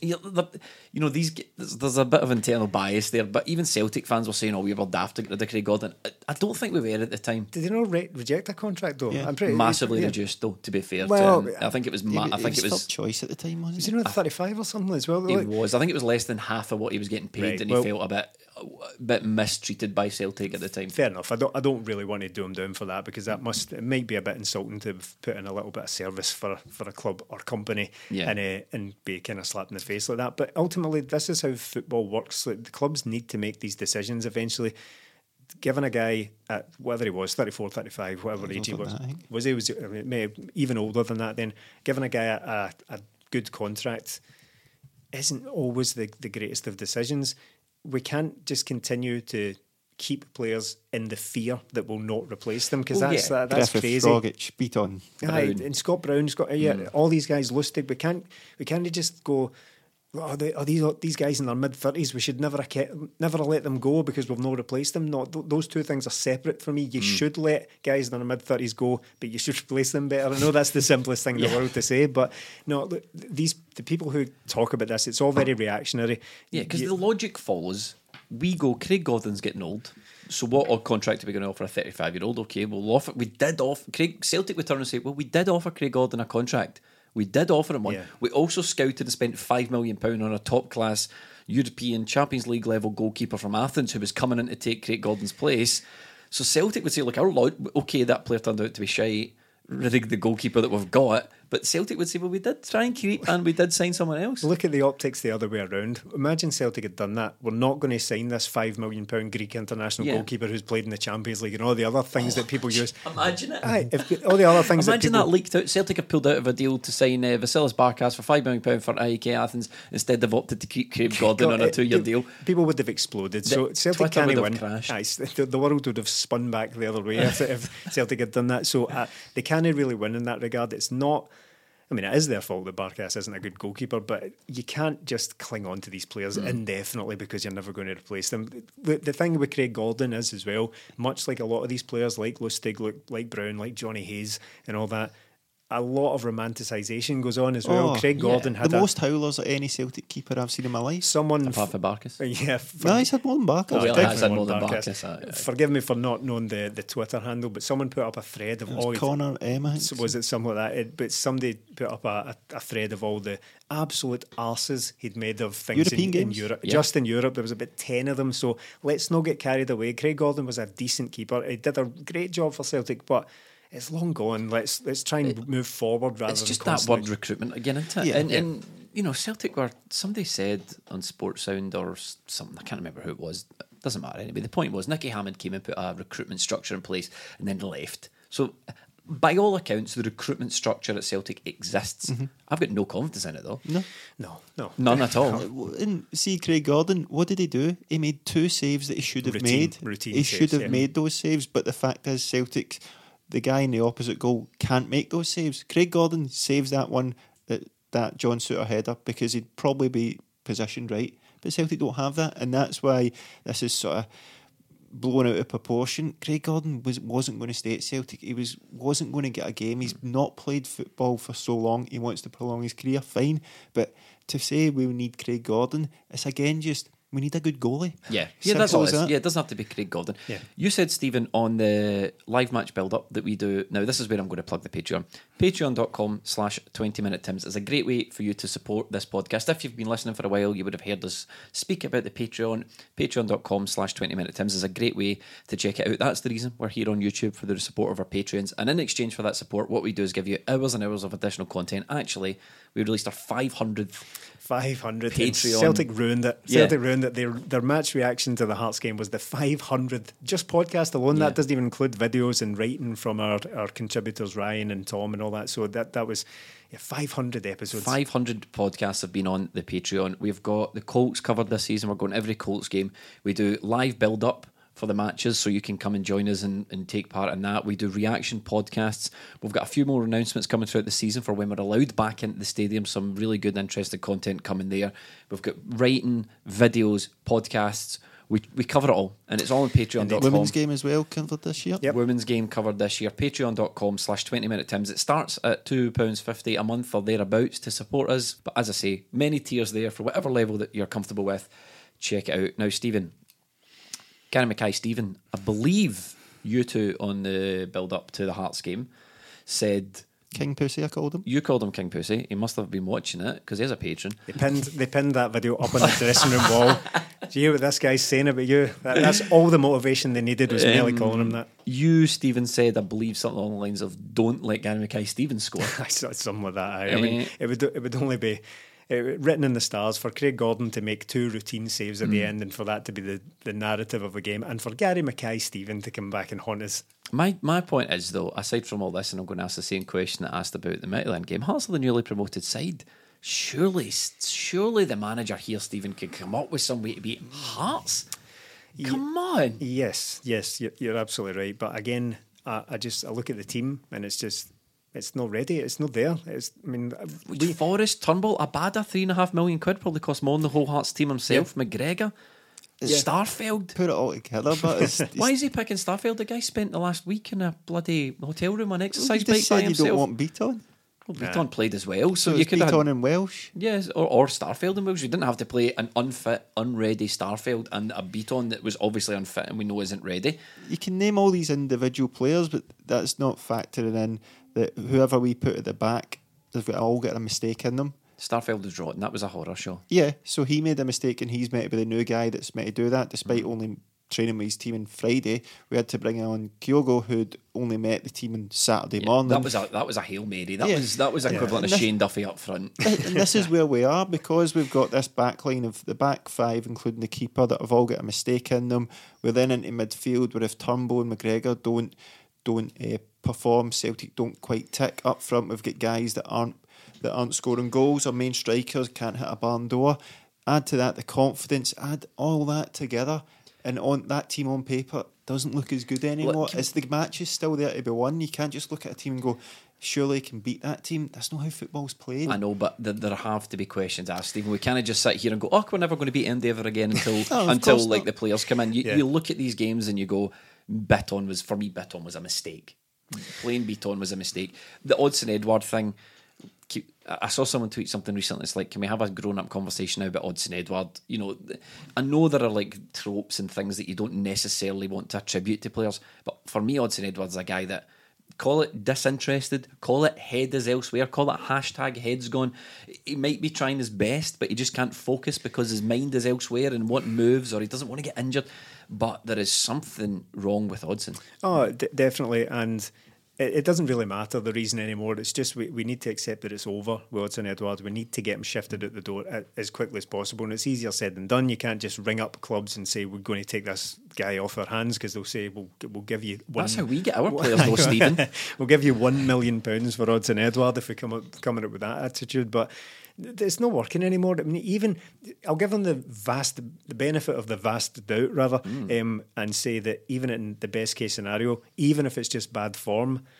There's a bit of internal bias there, but even Celtic fans were saying, we were daft to get rid of Craig Gordon. I don't think we were at the time. Did they not reject a contract though? Yeah. I'm pretty Massively reduced though, to be fair. Well, I think it was. I think it was third choice at the time, wasn't Was it? he not 35 or something as well? He was. I think it was less than half of what he was getting paid, Right, and well, he felt a bit mistreated by Celtic at the time. Fair enough. I don't really want to do him down for that, because it might be a bit insulting to put in a little bit of service for a club or company, and be kind of slapped in the face like that. But ultimately, this is how football works. Like, the clubs need to make these decisions eventually. Given a guy at whether he was 34, 35, whatever age he was, even older than that, then giving a guy a good contract isn't always the greatest of decisions. We can't just continue to keep players in the fear that will not replace them, because that's Griffith, crazy. Rogic, Bitton, And Scott Brown, all these guys Lustig. We can't just go, are these guys in their mid-30s? We should never let them go because we've not replaced them. No, those two things are separate for me. You should let guys in their mid-30s go, but you should replace them better. I know that's the simplest thing in the world to say, but no, the people who talk about this, it's all very reactionary. Yeah, because the logic follows. We go, Craig Gordon's getting old, so what contract are we going to offer a 35-year-old? Okay, we'll offer. Celtic would turn and say, well, we did offer Craig Gordon a contract. We did offer him one. Yeah. We also scouted and spent £5 million on a top-class European Champions League level goalkeeper from Athens who was coming in to take Craig Gordon's place. So Celtic would say, look, that player turned out to be shite, rig the goalkeeper that we've got. But Celtic would say, well, we did try and keep, and we did sign someone else. Look at the optics the other way around. Imagine Celtic had done that. We're not going to sign this £5 million Greek international goalkeeper who's played in the Champions League and all the other things that people use. Imagine it. All the other things Imagine that leaked out. Celtic have pulled out of a deal to sign Vasilis Barkas for £5 million for AEK Athens. Instead, they've opted to keep Craig Gordon on a 2-year deal. People would have exploded. So Celtic Twitter can't would win. have crashed. The world would have spun back the other way if Celtic had done that. So they can't really win in that regard. It's not. I mean, it is their fault that Barkas isn't a good goalkeeper, but you can't just cling on to these players indefinitely because you're never going to replace them. The thing with Craig Gordon is as well, much like a lot of these players, like Lustig, like Brown, like Johnny Hayes and all that, a lot of romanticisation goes on as well. Craig Gordon had the most howlers of any Celtic keeper I've seen in my life. Apart from Barkas. Yeah. No, he's had more than Barkas. He has had more than Barkas. Forgive me for not knowing the Twitter handle, but someone put up a thread of all... Connor Emma. Was it something like that? But somebody put up a thread of all the absolute arses he'd made of things in Europe. Yeah. Just in Europe, there was about 10 of them, so let's not get carried away. Craig Gordon was a decent keeper. He did a great job for Celtic, but... it's long gone. Let's try and move forward rather than... It's just that word recruitment again, isn't it? Yeah. And you know, Celtic were... Somebody said on Sports Sound or something, I can't remember who it was. It doesn't matter anyway. The point was Nicky Hammond came and put a recruitment structure in place and then left. So by all accounts, the recruitment structure at Celtic exists. Mm-hmm. I've got no confidence in it though. No. None at all. And see, Craig Gordon, what did he do? He made 2 saves that he should have made. Routine he saves, should have made those saves, but the fact is Celtic... the guy in the opposite goal can't make those saves. Craig Gordon saves that one, that John Souttar header, because he'd probably be positioned right. But Celtic don't have that, and that's why this is sort of blown out of proportion. Craig Gordon wasn't going to stay at Celtic. He wasn't going to get a game. He's not played football for so long. He wants to prolong his career, fine. But to say we need Craig Gordon, it's again just, we need a good goalie. Yeah, Simple that's all it as is. that. Yeah, it doesn't have to be Craig Gordon. Yeah. You said, Stephen, on the live match build-up that we do, now this is where I'm going to plug the Patreon. Patreon.com/20minutetims is a great way for you to support this podcast. If you've been listening for a while, you would have heard us speak about the Patreon. Patreon.com/20minutetims is a great way to check it out. That's the reason we're here on YouTube, for the support of our Patreons. And in exchange for that support, what we do is give you hours and hours of additional content. Actually, we released our 500th 500. Patreon. Celtic ruined it. Yeah. Celtic ruined it. Their match reaction to the Hearts game was the 500th. Just podcast alone. Yeah. That doesn't even include videos and writing from our contributors, Ryan and Tom and all that. So that was 500 episodes. 500 podcasts have been on the Patreon. We've got the Colts covered this season. We're going every Colts game. We do live build-up for the matches, so you can come and join us and take part in that. We do reaction podcasts. We've got a few more announcements coming throughout the season for when we're allowed back into the stadium. Some really good, interesting content coming there. We've got writing, videos, podcasts. We cover it all, and it's all on patreon.com. Women's game as well covered this year. Yep. Women's game covered this year. Patreon.com/20minutetims. It starts at £2.50 a month or thereabouts to support us. But as I say, many tiers there for whatever level that you're comfortable with. Check it out. Now, Stephen, Gary Mackay-Stephen, I believe you two on the build-up to the Hearts game said... King Pussy, I called him. You called him King Pussy. He must have been watching it because he's a patron. They pinned that video up on the dressing room wall. Do you hear what this guy's saying about you? That's all the motivation they needed was Melly calling him that. You, Stephen, said, I believe, something along the lines of, don't let Gary Mackay-Stephen score. I saw something like that. I mean, it would only be written in the stars for Craig Gordon to make 2 routine saves at the end, and for that to be the narrative of the game, and for Gary Mackay-Stephen to come back and haunt us. My point is, though, aside from all this, and I'm going to ask the same question that I asked about the Midtjylland game, Hearts are the newly promoted side. Surely the manager here, Stephen, could come up with some way to beat Hearts. Come on. Yes, you're absolutely right. But again, I look at the team, and it's not ready. It's not there. Forrest, Turnbull, Abada, £3.5 million probably cost more than the whole Hearts team himself. Yeah. McGregor, Starfield. Put it all together, but Why is he picking Starfield? The guy spent the last week in a bloody hotel room on exercise you bike just by said you himself. don't want Beaton. Well, Beaton played as well, so you it's could have Beaton in Welsh. Yes, or Starfield in Wales. You didn't have to play an unfit, unready Starfield and a Beaton that was obviously unfit and we know isn't ready. You can name all these individual players, but that's not factoring in that whoever we put at the back, they've all got a mistake in them. Starfield was rotten. That was a horror show. Yeah, so he made a mistake and he's meant to be the new guy that's meant to do that, despite only training with his team on Friday. We had to bring on Kyogo, who'd only met the team on Saturday morning. That was a Hail Mary. That was equivalent of Shane Duffy up front. And this is where we are, because we've got this back line of the back 5, including the keeper, that have all got a mistake in them. We're then into midfield, where if Turnbull and McGregor don't perform, Celtic don't quite tick. Up front, we've got guys that aren't scoring goals. Our main strikers can't hit a barn door. Add to that the confidence, add all that together, and on that team on paper doesn't look as good anymore. Is the match is still there to be won? You can't just look at a team and go, surely can beat that team. That's not how football's played. I know, but there have to be questions asked, Stephen. We can't just sit here and go, we're never going to beat Endeavour again until the players come in. You look at these games and you go, Beaton was a mistake. Playing Beaton was a mistake. The Odsonne Edouard thing, I saw someone tweet something recently. It's like, can we have a grown-up conversation now about Odsonne Edouard? You know, I know there are like tropes and things that you don't necessarily want to attribute to players, but for me, Odsonne Edouard's a guy that, call it disinterested, call it head is elsewhere, call it hashtag head's gone. He might be trying his best, but he just can't focus because his mind is elsewhere and what moves, or he doesn't want to get injured. But there is something wrong with Odsonne. Oh, definitely. And it doesn't really matter the reason anymore. It's just we need to accept that it's over with Odsonne Edouard. We need to get him shifted out the door as quickly as possible. And it's easier said than done. You can't just ring up clubs and say, we're going to take this guy off our hands, because they'll say, we'll give you one. That's how we get our players though, Stephen. We'll give you £1 million for Odsonne Edouard if we come out with that attitude. But it's not working anymore. I mean, even I'll give them the benefit of the vast doubt, rather, and say that even in the best case scenario, even if it's just bad form,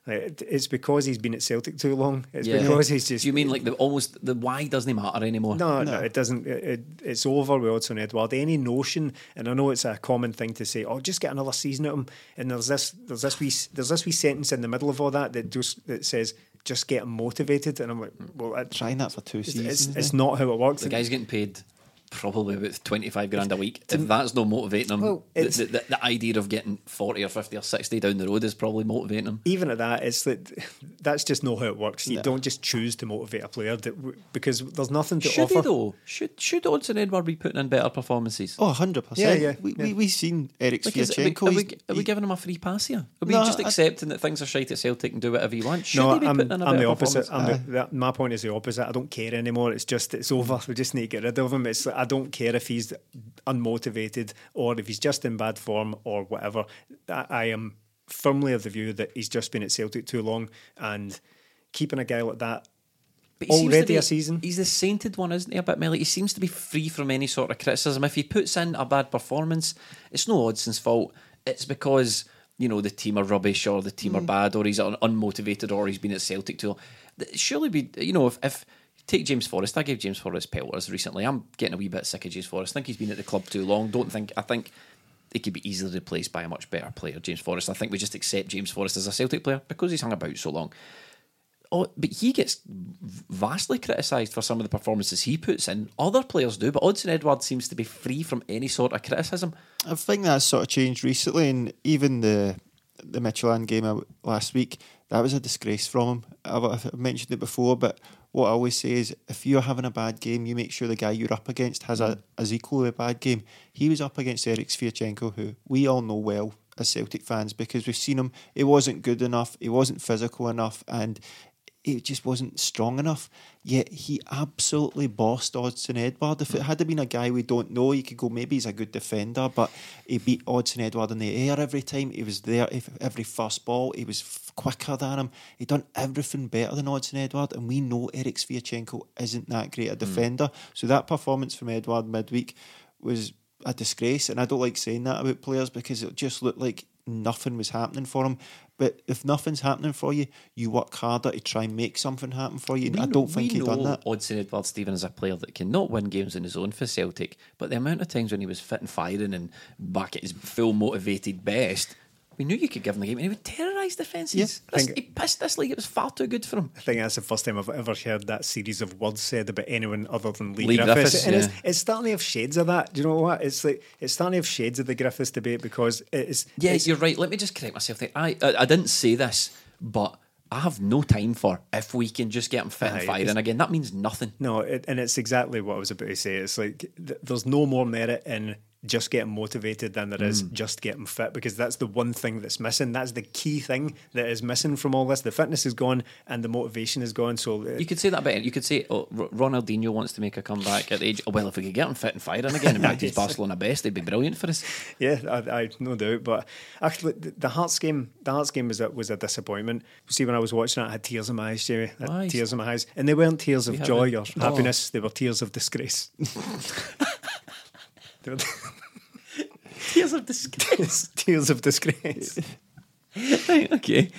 It's because he's been at Celtic too long. It's Yeah. because he's just... Do you mean like the why doesn't matter anymore? No, it doesn't. It's over with Odsonne Edouard. Any notion, and I know it's a common thing to say, just get another season at him. And there's this wee sentence in the middle of all that says, just get him motivated. And I'm like, well, trying that for 2 seasons. It's not how it works. The guy's getting paid probably about 25 grand a week. If that's not motivating him, the idea of getting 40 or 50 or 60 down the road is probably motivating him. Even at that, it's that's just not how it works. You don't just choose to motivate a player because there's nothing to offer. Should he though? Should Odsonne Edouard be putting in better performances? Oh, 100%. Yeah. We've seen Eric Sviatchenko. Are we giving him a free pass here? Are we just accepting that things are shite at Celtic and do whatever he wants? Should he be putting in a I'm better the opposite. performance? My point is the opposite. I don't care anymore. It's over. We just need to get rid of him. I don't care if he's unmotivated or if he's just in bad form or whatever. I am firmly of the view that he's just been at Celtic too long, and keeping a guy like that already a season. He's the sainted one, isn't he, a bit, Melly? He seems to be free from any sort of criticism. If he puts in a bad performance, it's no Odsonne's fault. It's because, the team are rubbish or the team are bad or he's unmotivated or he's been at Celtic too long. Surely if take James Forrest. I gave James Forrest pelters recently. I'm getting a wee bit sick of James Forrest. I think he's been at the club too long. I think he could be easily replaced by a much better player, James Forrest. I think we just accept James Forrest as a Celtic player because he's hung about so long. But he gets vastly criticised for some of the performances he puts in. Other players do, but Odsonne Edouard seems to be free from any sort of criticism. I think that's sort of changed recently, and even the Midtjylland game last week, that was a disgrace from him. I've mentioned it before, but what I always say is if you're having a bad game, you make sure the guy you're up against has as equally a bad game. He was up against Eric Sviatchenko, who we all know well as Celtic fans because we've seen him. He wasn't good enough, he wasn't physical enough, and he just wasn't strong enough. Yet he absolutely bossed Odsonne Edouard. If it had been a guy we don't know, you could go, maybe he's a good defender, but he beat Odsonne Edouard in the air every time. He was there every first ball. He was quicker than him. He'd done everything better than Odsonne Edouard, and we know Eric Sviatchenko isn't that great a defender. So that performance from Edouard midweek was a disgrace, and I don't like saying that about players because it just looked like nothing was happening for him. But if nothing's happening for you, you work harder to try and make something happen for you. I don't think he'd done that. Odsonne Edouard Stephen is a player that can not win games on his own for Celtic, but the amount of times when he was fit and firing and back at his full motivated best, we knew you could give him the game and he would terrorise defences. He pissed this league. It was far too good for him. I think that's the first time I've ever heard that series of words said about anyone other than Lee Griffiths. And it's starting to have shades of that. Do you know what? It's starting to have shades of the Griffiths debate because it's... Yeah, you're right. Let me just correct myself there. I didn't say this, but I have no time for if we can just get him fit and firing again. That means nothing. No, and it's exactly what I was about to say. It's like there's no more merit in just getting motivated than there is just getting fit, because that's the one thing that's missing. That's the key thing that is missing from all this. The fitness is gone and the motivation is gone. So you could say that about it. You could say, Ronaldinho wants to make a comeback at the age. Well, if we could get him fit and firing again and back to his Barcelona best, it'd be brilliant for us. Yeah, I no doubt. But actually, the Hearts game was a disappointment. See, when I was watching it, I had tears in my eyes, Jamie. Tears in my eyes, and they weren't tears of joy or happiness. They were tears of disgrace. Tears of disgrace. Tears of disgrace. Right, okay.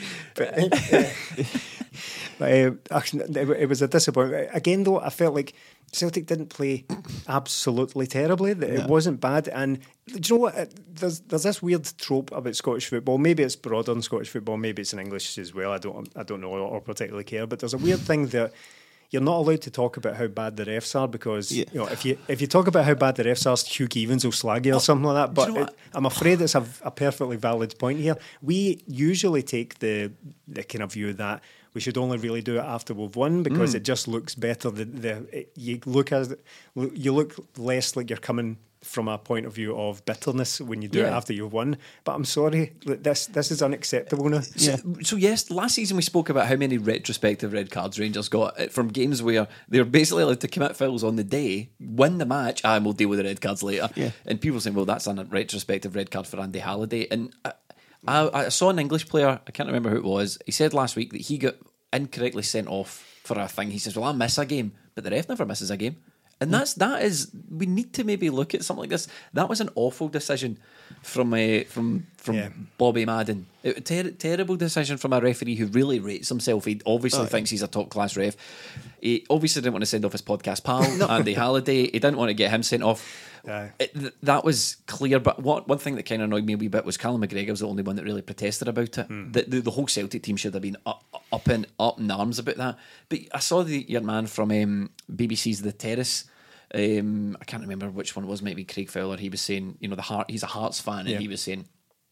Actually, it was a disappointment. Again, though, I felt like Celtic didn't play absolutely terribly. It wasn't bad. And do you know what? There's this weird trope about Scottish football. Maybe it's broader than Scottish football. Maybe it's in English as well. I don't know or particularly care. But there's a weird thing that you're not allowed to talk about how bad the refs are because if you talk about how bad the refs are, Hugh Evans will slag you or something like that. But I'm afraid it's a perfectly valid point here. We usually take the kind of view that we should only really do it after we've won because it just looks better. You look less like you're coming from a point of view of bitterness when you do it after you've won. But I'm sorry, this is unacceptable now. So yes, last season we spoke about how many retrospective red cards Rangers got from games where they're basically allowed to commit fouls on the day, win the match, and we'll deal with the red cards later. And people saying, well, that's a retrospective red card for Andy Halliday. And I saw an English player, I can't remember who it was, he said last week that he got incorrectly sent off for a thing. He says, well, I miss a game, but the ref never misses a game. And that is we need to maybe look at something like this. That was an awful decision from Bobby Madden. Terrible decision from a referee who really rates himself. He obviously thinks he's a top class ref. He obviously didn't want to send off his podcast pal Andy Halliday. He didn't want to get him sent off. That was clear, but one thing that kind of annoyed me a wee bit was Callum McGregor was the only one that really protested about it. The whole Celtic team should have been up in arms about that. But I saw your man from BBC's The Terrace. I can't remember which one it was. Maybe Craig Fowler. He was saying, he's a Hearts fan, and he was saying,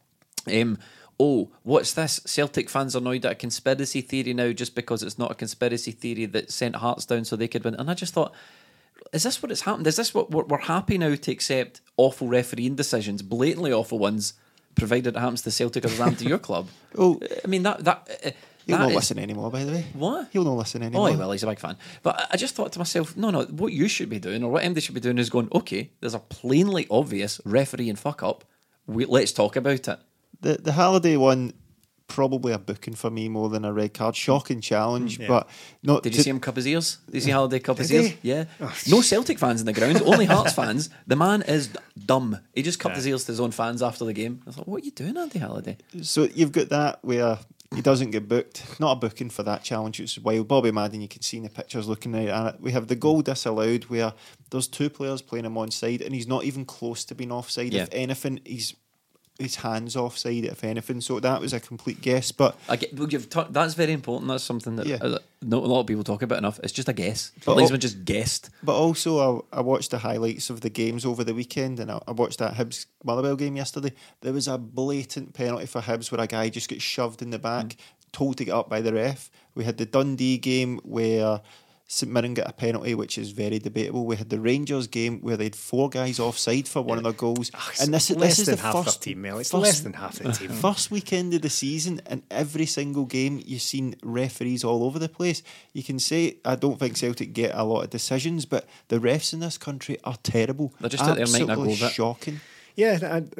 what's this? Celtic fans are annoyed at a conspiracy theory now just because it's not a conspiracy theory that sent Hearts down so they could win. And I just thought, is this what it's happened? Is this what we're happy now to accept awful refereeing decisions, blatantly awful ones, provided it happens to Celtic or Ram to your club? Well, I mean, he'll not listen anymore, by the way. What? He'll not listen anymore. Oh, well, he's a big fan. But I just thought to myself, no, what you should be doing, or what MD should be doing, is going, okay, there's a plainly obvious refereeing fuck up. Let's talk about it. The Halliday one, probably a booking for me more than a red card. Shocking challenge, but not. Did you see him cup his ears? Did you see Halliday cup his ears? Yeah. No Celtic fans in the ground, only Hearts fans. The man is dumb. He just cupped his ears to his own fans after the game. I thought, what are you doing, Andy Halliday? So you've got that where he doesn't get booked. Not a booking for that challenge. It's wild. Bobby Madden, you can see in the pictures looking right at it. We have the goal disallowed where there's two players playing him onside and he's not even close to being offside. Yeah. If anything, his hands offside, if anything. So that was a complete guess. But that's very important. That's something that not a lot of people talk about enough. It's just a guess. The linesman just guessed. But also, I watched the highlights of the games over the weekend, and I watched that Hibs Motherwell game yesterday. There was a blatant penalty for Hibs where a guy just gets shoved in the back, told to get up by the ref. We had the Dundee game where St Mirren got a penalty, which is very debatable. We had the Rangers game where they had four guys offside for one of their goals. And this is the first team, Mel. It's less than half the team. First weekend of the season, and every single game you've seen referees all over the place. You can say, I don't think Celtic get a lot of decisions, but the refs in this country are terrible. They're just out there making a go of it. Shocking. Yeah,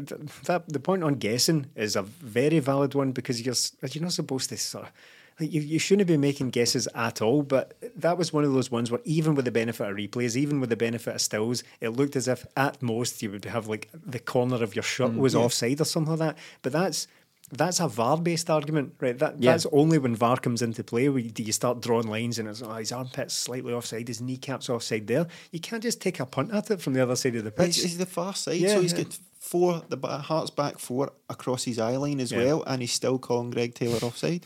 the point on guessing is a very valid one because you're not supposed to sort of... You shouldn't be making guesses at all, but that was one of those ones where even with the benefit of replays, even with the benefit of stills, it looked as if at most you would have like the corner of your shirt was offside or something like that. But that's a VAR-based argument, right? That's only when VAR comes into play where you start drawing lines and it's his armpit's slightly offside, his kneecap's offside there. You can't just take a punt at it from the other side of the pitch. He's the far side, so he's got the Hearts back four across his eye line as well, and he's still calling Greg Taylor offside.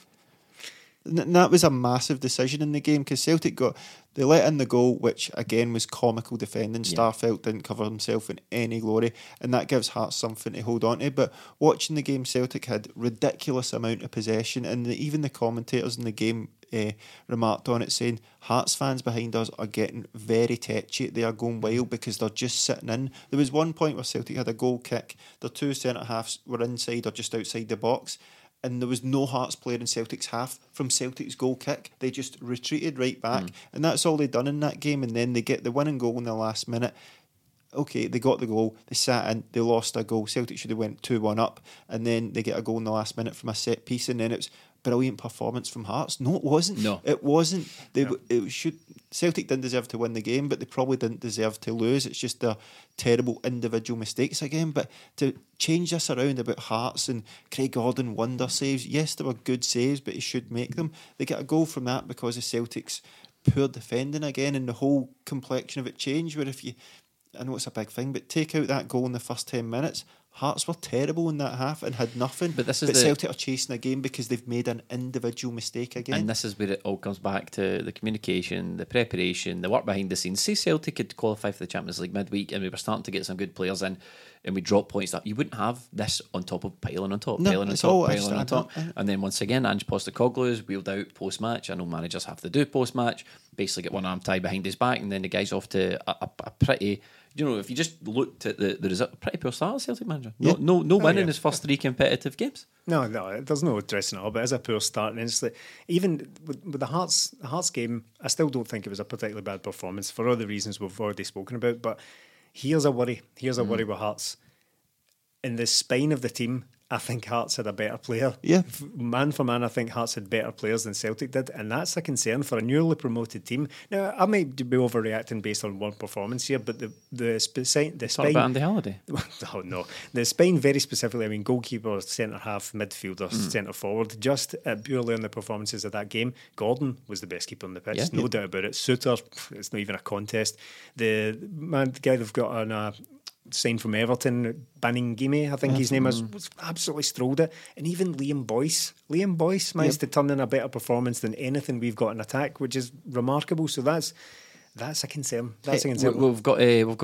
And that was a massive decision in the game because Celtic they let in the goal, which again was comical defending. Starfelt didn't cover himself in any glory, and that gives Hearts something to hold on to. But watching the game, Celtic had ridiculous amount of possession, and even the commentators in the game remarked on it, saying Hearts fans behind us are getting very tetchy. They are going wild because they're just sitting in. There was one point where Celtic had a goal kick. Their two centre halves were inside or just outside the box, and there was no Hearts player in Celtic's half from Celtic's goal kick. They just retreated right back, and that's all they'd done in that game. And then they get the winning goal in the last minute. Okay, they got the goal, they sat in, they lost a goal. Celtic should have went 2-1 up, and then they get a goal in the last minute from a set piece, and then it's brilliant performance from Hearts. No, it wasn't. No, it wasn't. Celtic didn't deserve to win the game, but they probably didn't deserve to lose. It's just their terrible individual mistakes again. But to change this around about Hearts and Craig Gordon wonder saves, yes, they were good saves, but he should make them. They get a goal from that because of Celtic's poor defending again, and the whole complexion of it changed. Where I know it's a big thing, but take out that goal in the first 10 minutes, Hearts were terrible in that half and had nothing. But Celtic are chasing a game because they've made an individual mistake again. And this is where it all comes back to the communication, the preparation, the work behind the scenes. Say Celtic could qualify for the Champions League midweek and we were starting to get some good players in and we drop points that you wouldn't have this on top of piling on top. And then once again, Ange Postecoglou is wheeled out post-match. I know managers have to do post-match, basically get one arm tied behind his back and then the guy's off to a pretty... if you just looked at the result, pretty poor start, Celtic manager. No win in his first three competitive games. No, there's no dressing it up. It is a poor start, and it's like, even with the Hearts game, I still don't think it was a particularly bad performance for all the reasons we've already spoken about. But here's a worry. Here's a worry with Hearts. In the spine of the team, I think Hearts had a better player. Yeah. Man for man, I think Hearts had better players than Celtic did, and that's a concern for a newly promoted team. Now, I might be overreacting based on one performance here, but the spine... Talk about Andy Halliday. Oh, no. The spine, very specifically, I mean, goalkeeper, centre-half, midfielder, centre-forward, just purely on the performances of that game, Gordon was the best keeper on the pitch, no doubt about it. Suter, it's not even a contest. The guy they've got on a signed from Everton, Baningime, I think his name is, was absolutely strolled it. And even Liam Boyce managed to turn in a better performance than anything we've got in attack, which is remarkable. So that's a concern. That's a concern. We've got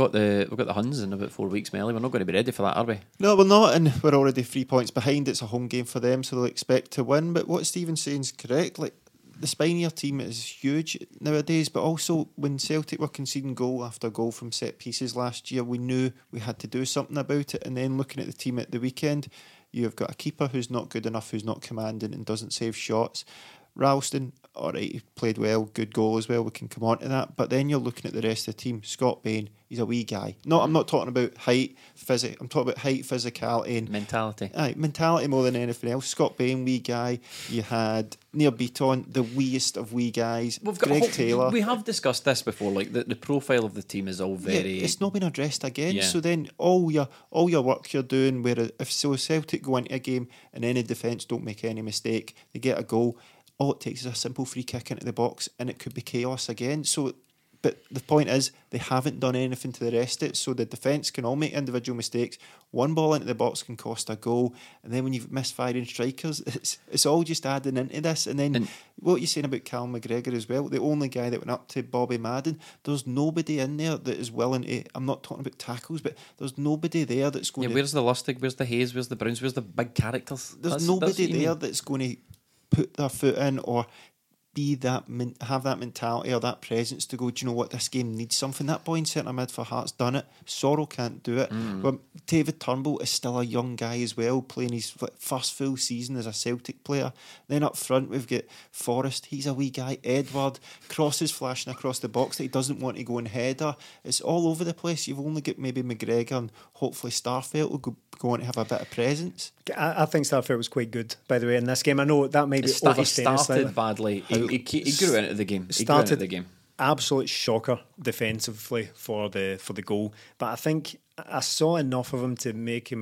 the Huns in about 4 weeks, Melly. We're not going to be ready for that, are we? No, we're not, and we're already 3 points behind. It's a home game for them, so they'll expect to win. But what Stephen's saying is correct. Like, the spine of your team is huge nowadays, but also when Celtic were conceding goal after goal from set pieces last year, we knew we had to do something about it. And then looking at the team at the weekend, you've got a keeper who's not good enough, who's not commanding and doesn't save shots. Ralston, all right, he played well, good goal as well, we can come on to that. But then you're looking at the rest of the team. Scott Bain, he's a wee guy. No, I'm not talking about height, I'm talking about height, physicality and mentality. Mentality more than anything else. Scott Bain, wee guy. You had Neil Beaton, the weeest of wee guys. Greg Taylor. We have discussed this before, like the profile of the team is all very... Yeah, it's not been addressed again. So then all your work you're doing, where if Celtic go into a game and any defence don't make any mistake, they get a goal, all it takes is a simple free kick into the box and it could be chaos again. So, but the point is, they haven't done anything to the rest of it, so the defence can all make individual mistakes. One ball into the box can cost a goal, and then when you've misfiring strikers, it's all just adding into this. And then what you're saying about Cal McGregor as well, the only guy that went up to Bobby Madden, there's nobody in there that is willing to, I'm not talking about tackles, but there's nobody there that's going to... Where's the Lustig, where's the Hayes, where's the Browns, where's the big characters? There's nobody there that's going to put their foot in or have that mentality or that presence to go, do you know what, this game needs something. That boy in centre mid for Hearts done it. Sorrell can't do it. But David Turnbull is still a young guy as well, playing his first full season as a Celtic player. Then up front we've got Forrest, he's a wee guy. Edward, crosses flashing across the box that he doesn't want to go and header. It's all over the place. You've only got maybe McGregor and hopefully Starfelt will go on to have a bit of presence. I think Starfelt was quite good, by the way, in this game. I know that may be overstating. He started badly. He grew into the game. He grew into the game. Absolute shocker defensively for the goal. But I think I saw enough of him to make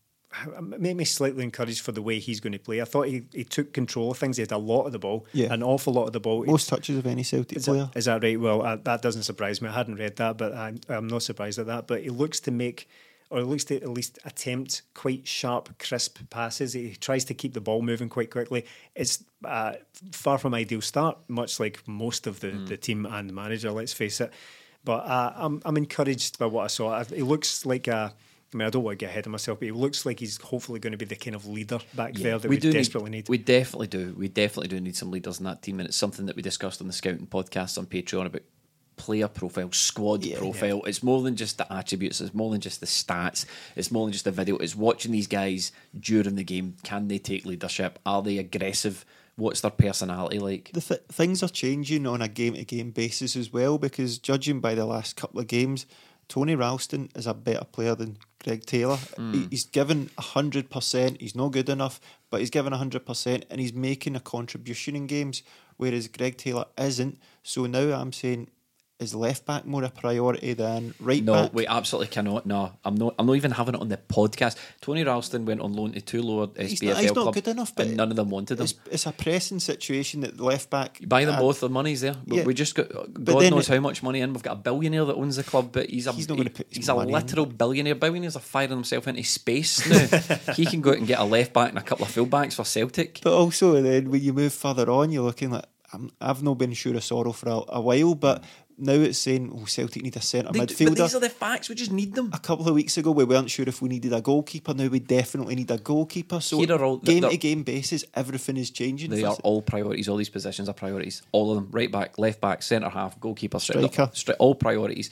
me slightly encouraged for the way he's going to play. I thought he took control of things. He had a lot of the ball, an awful lot of the ball. Most touches of any Celtic player. Is that right? Well, that doesn't surprise me. I hadn't read that, but I'm not surprised at that. But he looks to make, or at least attempt, quite sharp, crisp passes. He tries to keep the ball moving quite quickly. It's far from ideal start, much like most of the team and the manager, let's face it. But I'm encouraged by what I saw. He looks like I don't want to get ahead of myself, but he looks like he's hopefully going to be the kind of leader back there that we desperately need. We definitely do. We definitely do need some leaders in that team, and it's something that we discussed on the Scouting podcast on Patreon about player profile, squad profile. It's more than just the attributes, it's more than just the stats, it's more than just the video. It's watching these guys during the game. Can they take leadership? Are they aggressive? What's their personality like? Things are changing on a game-to-game basis as well, because judging by the last couple of games, Tony Ralston is a better player than Greg Taylor. He's given 100%. He's not good enough, but he's given 100%, and he's making a contribution in games, whereas Greg Taylor isn't. So now I'm saying, is left back more a priority than right back? No, we absolutely cannot. No, I'm not even having it on the podcast. Tony Ralston went on loan to two lower SPFL he's not clubs, good enough, but none of them wanted him. It's a pressing situation that the left back. You buy them both, the money's there. But we just got God knows how much money in. We've got a billionaire that owns the club, but he's a literal billionaire. Billionaires are firing himself into space now. He can go out and get a left back and a couple of full backs for Celtic. But also then when you move further on, you're looking like, I've not been sure of Sorrell for a while, but now it's saying, Celtic need a centre midfielder. But these are the facts, we just need them. A couple of weeks ago we weren't sure if we needed a goalkeeper. Now we definitely need a goalkeeper. So game-to-game basis, everything is changing. They are all priorities. All these positions are priorities. All of them. Right back, left back, centre half, goalkeeper, striker. All priorities.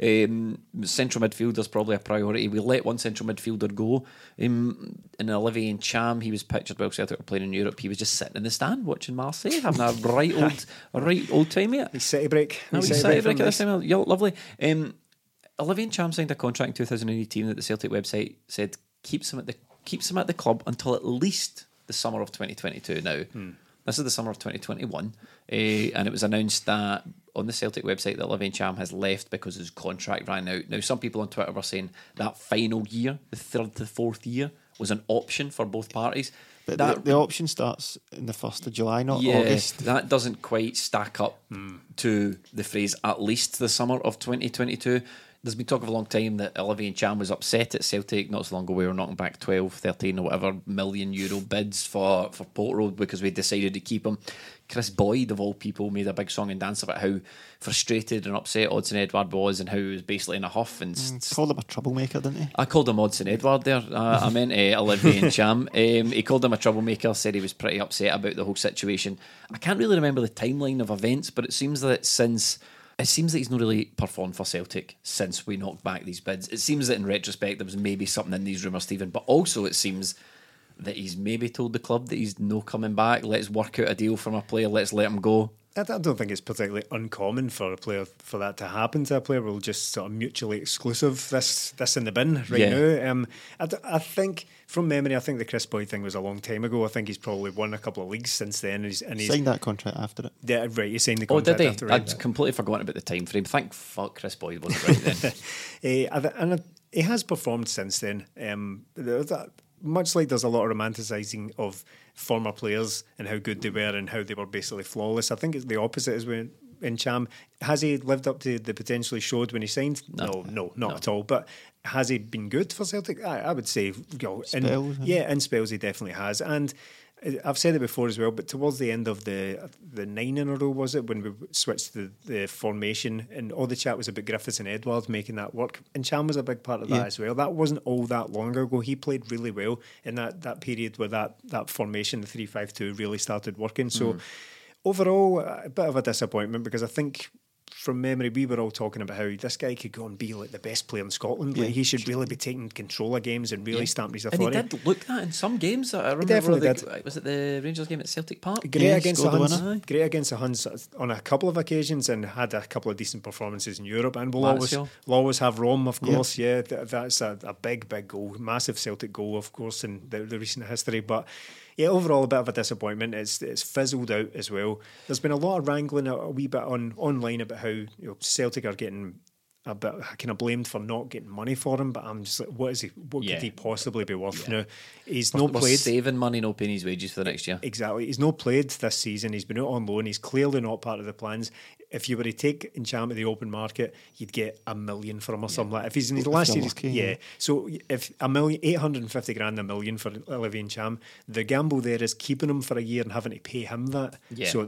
Central midfielder's probably a priority. We let one central midfielder go. In Olivier Ntcham, he was pictured while Celtic were playing in Europe. He was just sitting in the stand watching Marseille, having a right old time, mate. His city break. City break at this time. Yeah, lovely. Olivier Ntcham signed a contract in 2018 that the Celtic website said keeps him at the keeps him at the club until at least the summer of 2022 now. This is the summer of 2021, and it was announced that on the Celtic website that Olivier Ntcham has left because his contract ran out. Now, some people on Twitter were saying that final year, the third to the fourth year, was an option for both parties. But that, the option starts in the 1st of July, not yeah, August. That doesn't quite stack up to the phrase at least the summer of 2022. There's been talk of a long time that Olivier Ntcham was upset at Celtic not so long ago. We were knocking back 12, 13 or whatever million euro bids for Portroad because we decided to keep him. Chris Boyd, of all people, made a big song and dance about how frustrated and upset Odsonne Edouard was and how he was basically in a huff. And Called him a troublemaker, didn't he? I called him Odsonne Edouard there. I meant Olivier Ntcham. He called him a troublemaker, said he was pretty upset about the whole situation. I can't really remember the timeline of events, but it seems that he's not really performed for Celtic since we knocked back these bids. It seems that in retrospect there was maybe something in these rumours, Stephen, but also it seems that he's maybe told the club that he's no coming back. Let's work out a deal for my player. Let's let him go. I don't think it's particularly uncommon for a player for that to happen to a player. We'll just sort of mutually exclusive this in the bin right now. I think from memory, I think the Chris Boyd thing was a long time ago. I think he's probably won a couple of leagues since then. And he's signed that contract after it. Yeah, right. He signed the contract. Did he? After, right? I'd completely forgotten about the time frame. Thank fuck Chris Boyd wasn't right then. And he has performed since then. Much like there's a lot of romanticising of former players and how good they were and how they were basically flawless, I think it's the opposite is when Ntcham. Has he lived up to the potential he showed when he signed? No, not at all. But has he been good for Celtic? I would say, in spells he definitely has. And I've said it before as well, but towards the end of the 9 in a row, was it, when we switched the formation and all the chat was about Griffiths and Edwards making that work, and Ntcham was a big part of that as well. That wasn't all that long ago. He played really well in that period where that formation, the 3-5-2, really started working. So overall, a bit of a disappointment because I think from memory, we were all talking about how this guy could go and be like the best player in Scotland. Like, he should really be taking control of games and really stamp his authority. And he did look that in some games. I remember he definitely did. Was it the Rangers game at Celtic Park? Great against the Huns. Great against the Huns on a couple of occasions, and had a couple of decent performances in Europe. And we'll always have Rome, of course. Yeah, that's a big goal, massive Celtic goal, of course, in the recent history. But yeah, overall a bit of a disappointment. It's fizzled out as well. There's been a lot of wrangling a wee bit online about how Celtic are getting a bit kind of blamed for not getting money for him, but I'm just like, what could he possibly be worth now? He's not played. Saving money, no paying his wages for the next year. Exactly. He's not played this season. He's been out on loan. He's clearly not part of the plans. If you were to take Ntcham to the open market, you'd get $1 million for him or something like that. If he's in his last year, so if $850,000, $1 million for Olivier Ntcham, the gamble there is keeping him for a year and having to pay him that. Yeah. So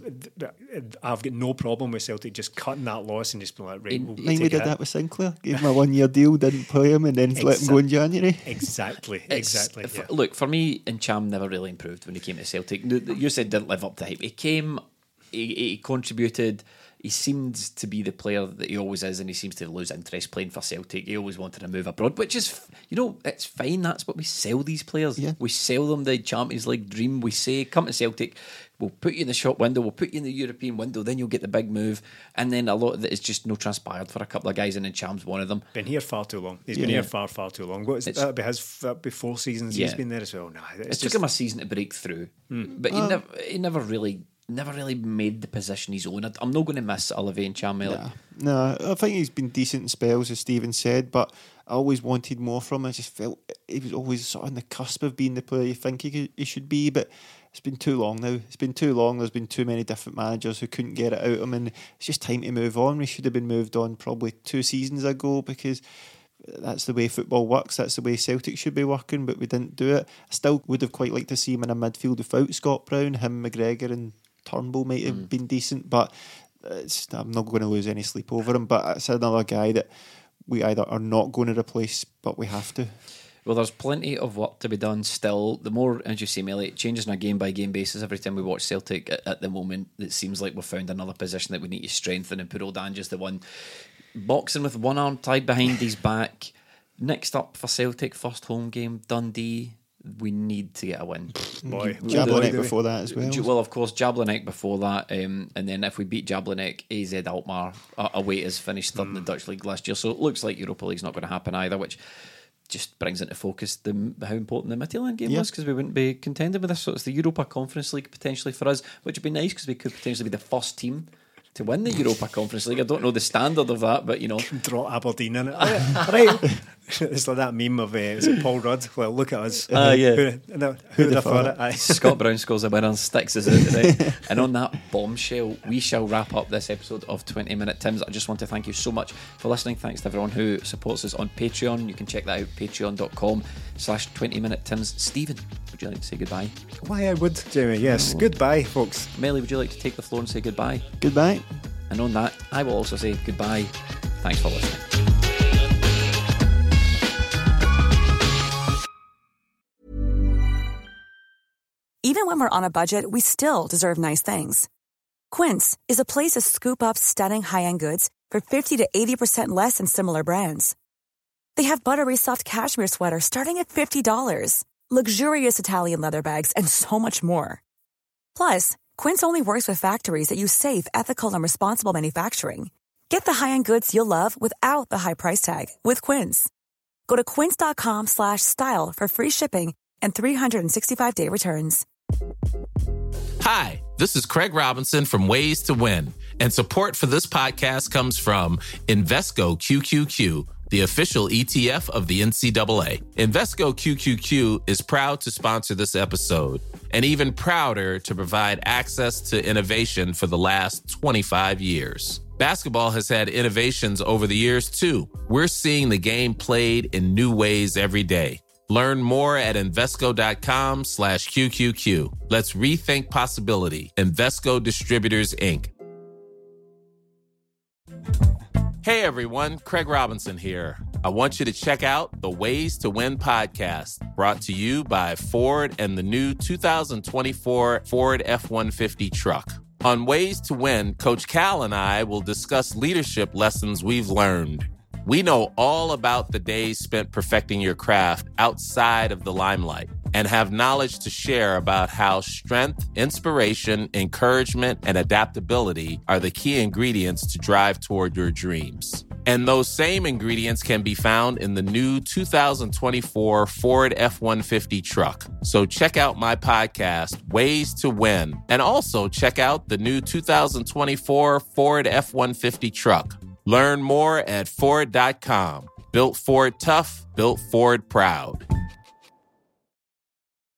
I've got no problem with Celtic just cutting that loss and just being like, right, we did that with Sinclair. Gave him a 1 year deal, didn't play him, and then let him go in January. Exactly. Look, for me, Ntcham never really improved when he came to Celtic. You said didn't live up to hype. He came, he contributed. He seemed to be the player that he always is, and he seems to lose interest playing for Celtic. He always wanted to move abroad, which is, it's fine. That's what we sell these players. Yeah. We sell them the Champions League dream. We say, come to Celtic, we'll put you in the shop window, we'll put you in the European window, then you'll get the big move. And then a lot of it is just no transpired for a couple of guys, and Ntcham's one of them. Been here far too long. He's been here far too long. What is it? That'll be 4 seasons he's been there as well. It took him a season to break through, but he never really made the position his own. I'm not going to miss Olivier Ntcham. No, I think he's been decent in spells, as Stephen said, but I always wanted more from him. I just felt he was always sort of on the cusp of being the player you think he should be, but it's been too long now. It's been too long. There's been too many different managers who couldn't get it out of him, and it's just time to move on. We should have been moved on probably 2 seasons ago, because that's the way football works. That's the way Celtic should be working, but we didn't do it. I still would have quite liked to see him in a midfield without Scott Brown. Him, McGregor and Turnbull might have been decent, but I'm not going to lose any sleep over him. But it's another guy that we either are not going to replace, but we have to. Well, there's plenty of work to be done still. The more, as you say, Melly, it changes on a game-by-game basis. Every time we watch Celtic at the moment, it seems like we've found another position that we need to strengthen, and Pearl Danger's the one boxing with one arm tied behind his back. Next up for Celtic, first home game, Dundee. We need to get a win. Jablonec before that as well. Well, of course, Jablonec before that, and then if we beat Jablonec, AZ Alkmaar away is finished third in the Dutch League last year. So it looks like Europa League's not going to happen either, which just brings into focus how important the Midtjylland game was, because we wouldn't be contending with this. So it's the Europa Conference League potentially for us, which would be nice because we could potentially be the first team to win the Europa Conference League. I don't know the standard of that, but draw Aberdeen in it. Right. It's like that meme of is it Paul Rudd? Well, look at us. Who'd have thought it? Scott Brown scores a winner and sticks us out today. And on that bombshell, we shall wrap up this episode of 20 Minute Tims. I just want to thank you so much for listening. Thanks to everyone who supports us on Patreon. You can check that out, patreon.com/20 Minute Tims. Stephen, would you like to say goodbye? Why I would, Jamie. Yes. Goodbye, folks. Melly, would you like to take the floor and say goodbye? Goodbye. And on that, I will also say goodbye. Thanks for listening. Even when we're on a budget, we still deserve nice things. Quince is a place to scoop up stunning high-end goods for 50 to 80% less than similar brands. They have buttery soft cashmere sweaters starting at $50, luxurious Italian leather bags, and so much more. Plus, Quince only works with factories that use safe, ethical, and responsible manufacturing. Get the high-end goods you'll love without the high price tag with Quince. Go to quince.com/style for free shipping and 365-day returns. Hi, this is Craig Robinson from Ways to Win, and support for this podcast comes from Invesco QQQ, the official ETF of the NCAA. Invesco QQQ is proud to sponsor this episode, and even prouder to provide access to innovation for the last 25 years. Basketball has had innovations over the years, too. We're seeing the game played in new ways every day. Learn more at Invesco.com/QQQ. Let's rethink possibility. Invesco Distributors, Inc. Hey everyone, Craig Robinson here. I want you to check out the Ways to Win podcast, brought to you by Ford and the new 2024 Ford F-150 truck. On Ways to Win, Coach Cal and I will discuss leadership lessons we've learned. We know all about the days spent perfecting your craft outside of the limelight and have knowledge to share about how strength, inspiration, encouragement, and adaptability are the key ingredients to drive toward your dreams. And those same ingredients can be found in the new 2024 Ford F-150 truck. So check out my podcast, Ways to Win, and also check out the new 2024 Ford F-150 truck. Learn more at Ford.com. Built Ford tough, built Ford proud.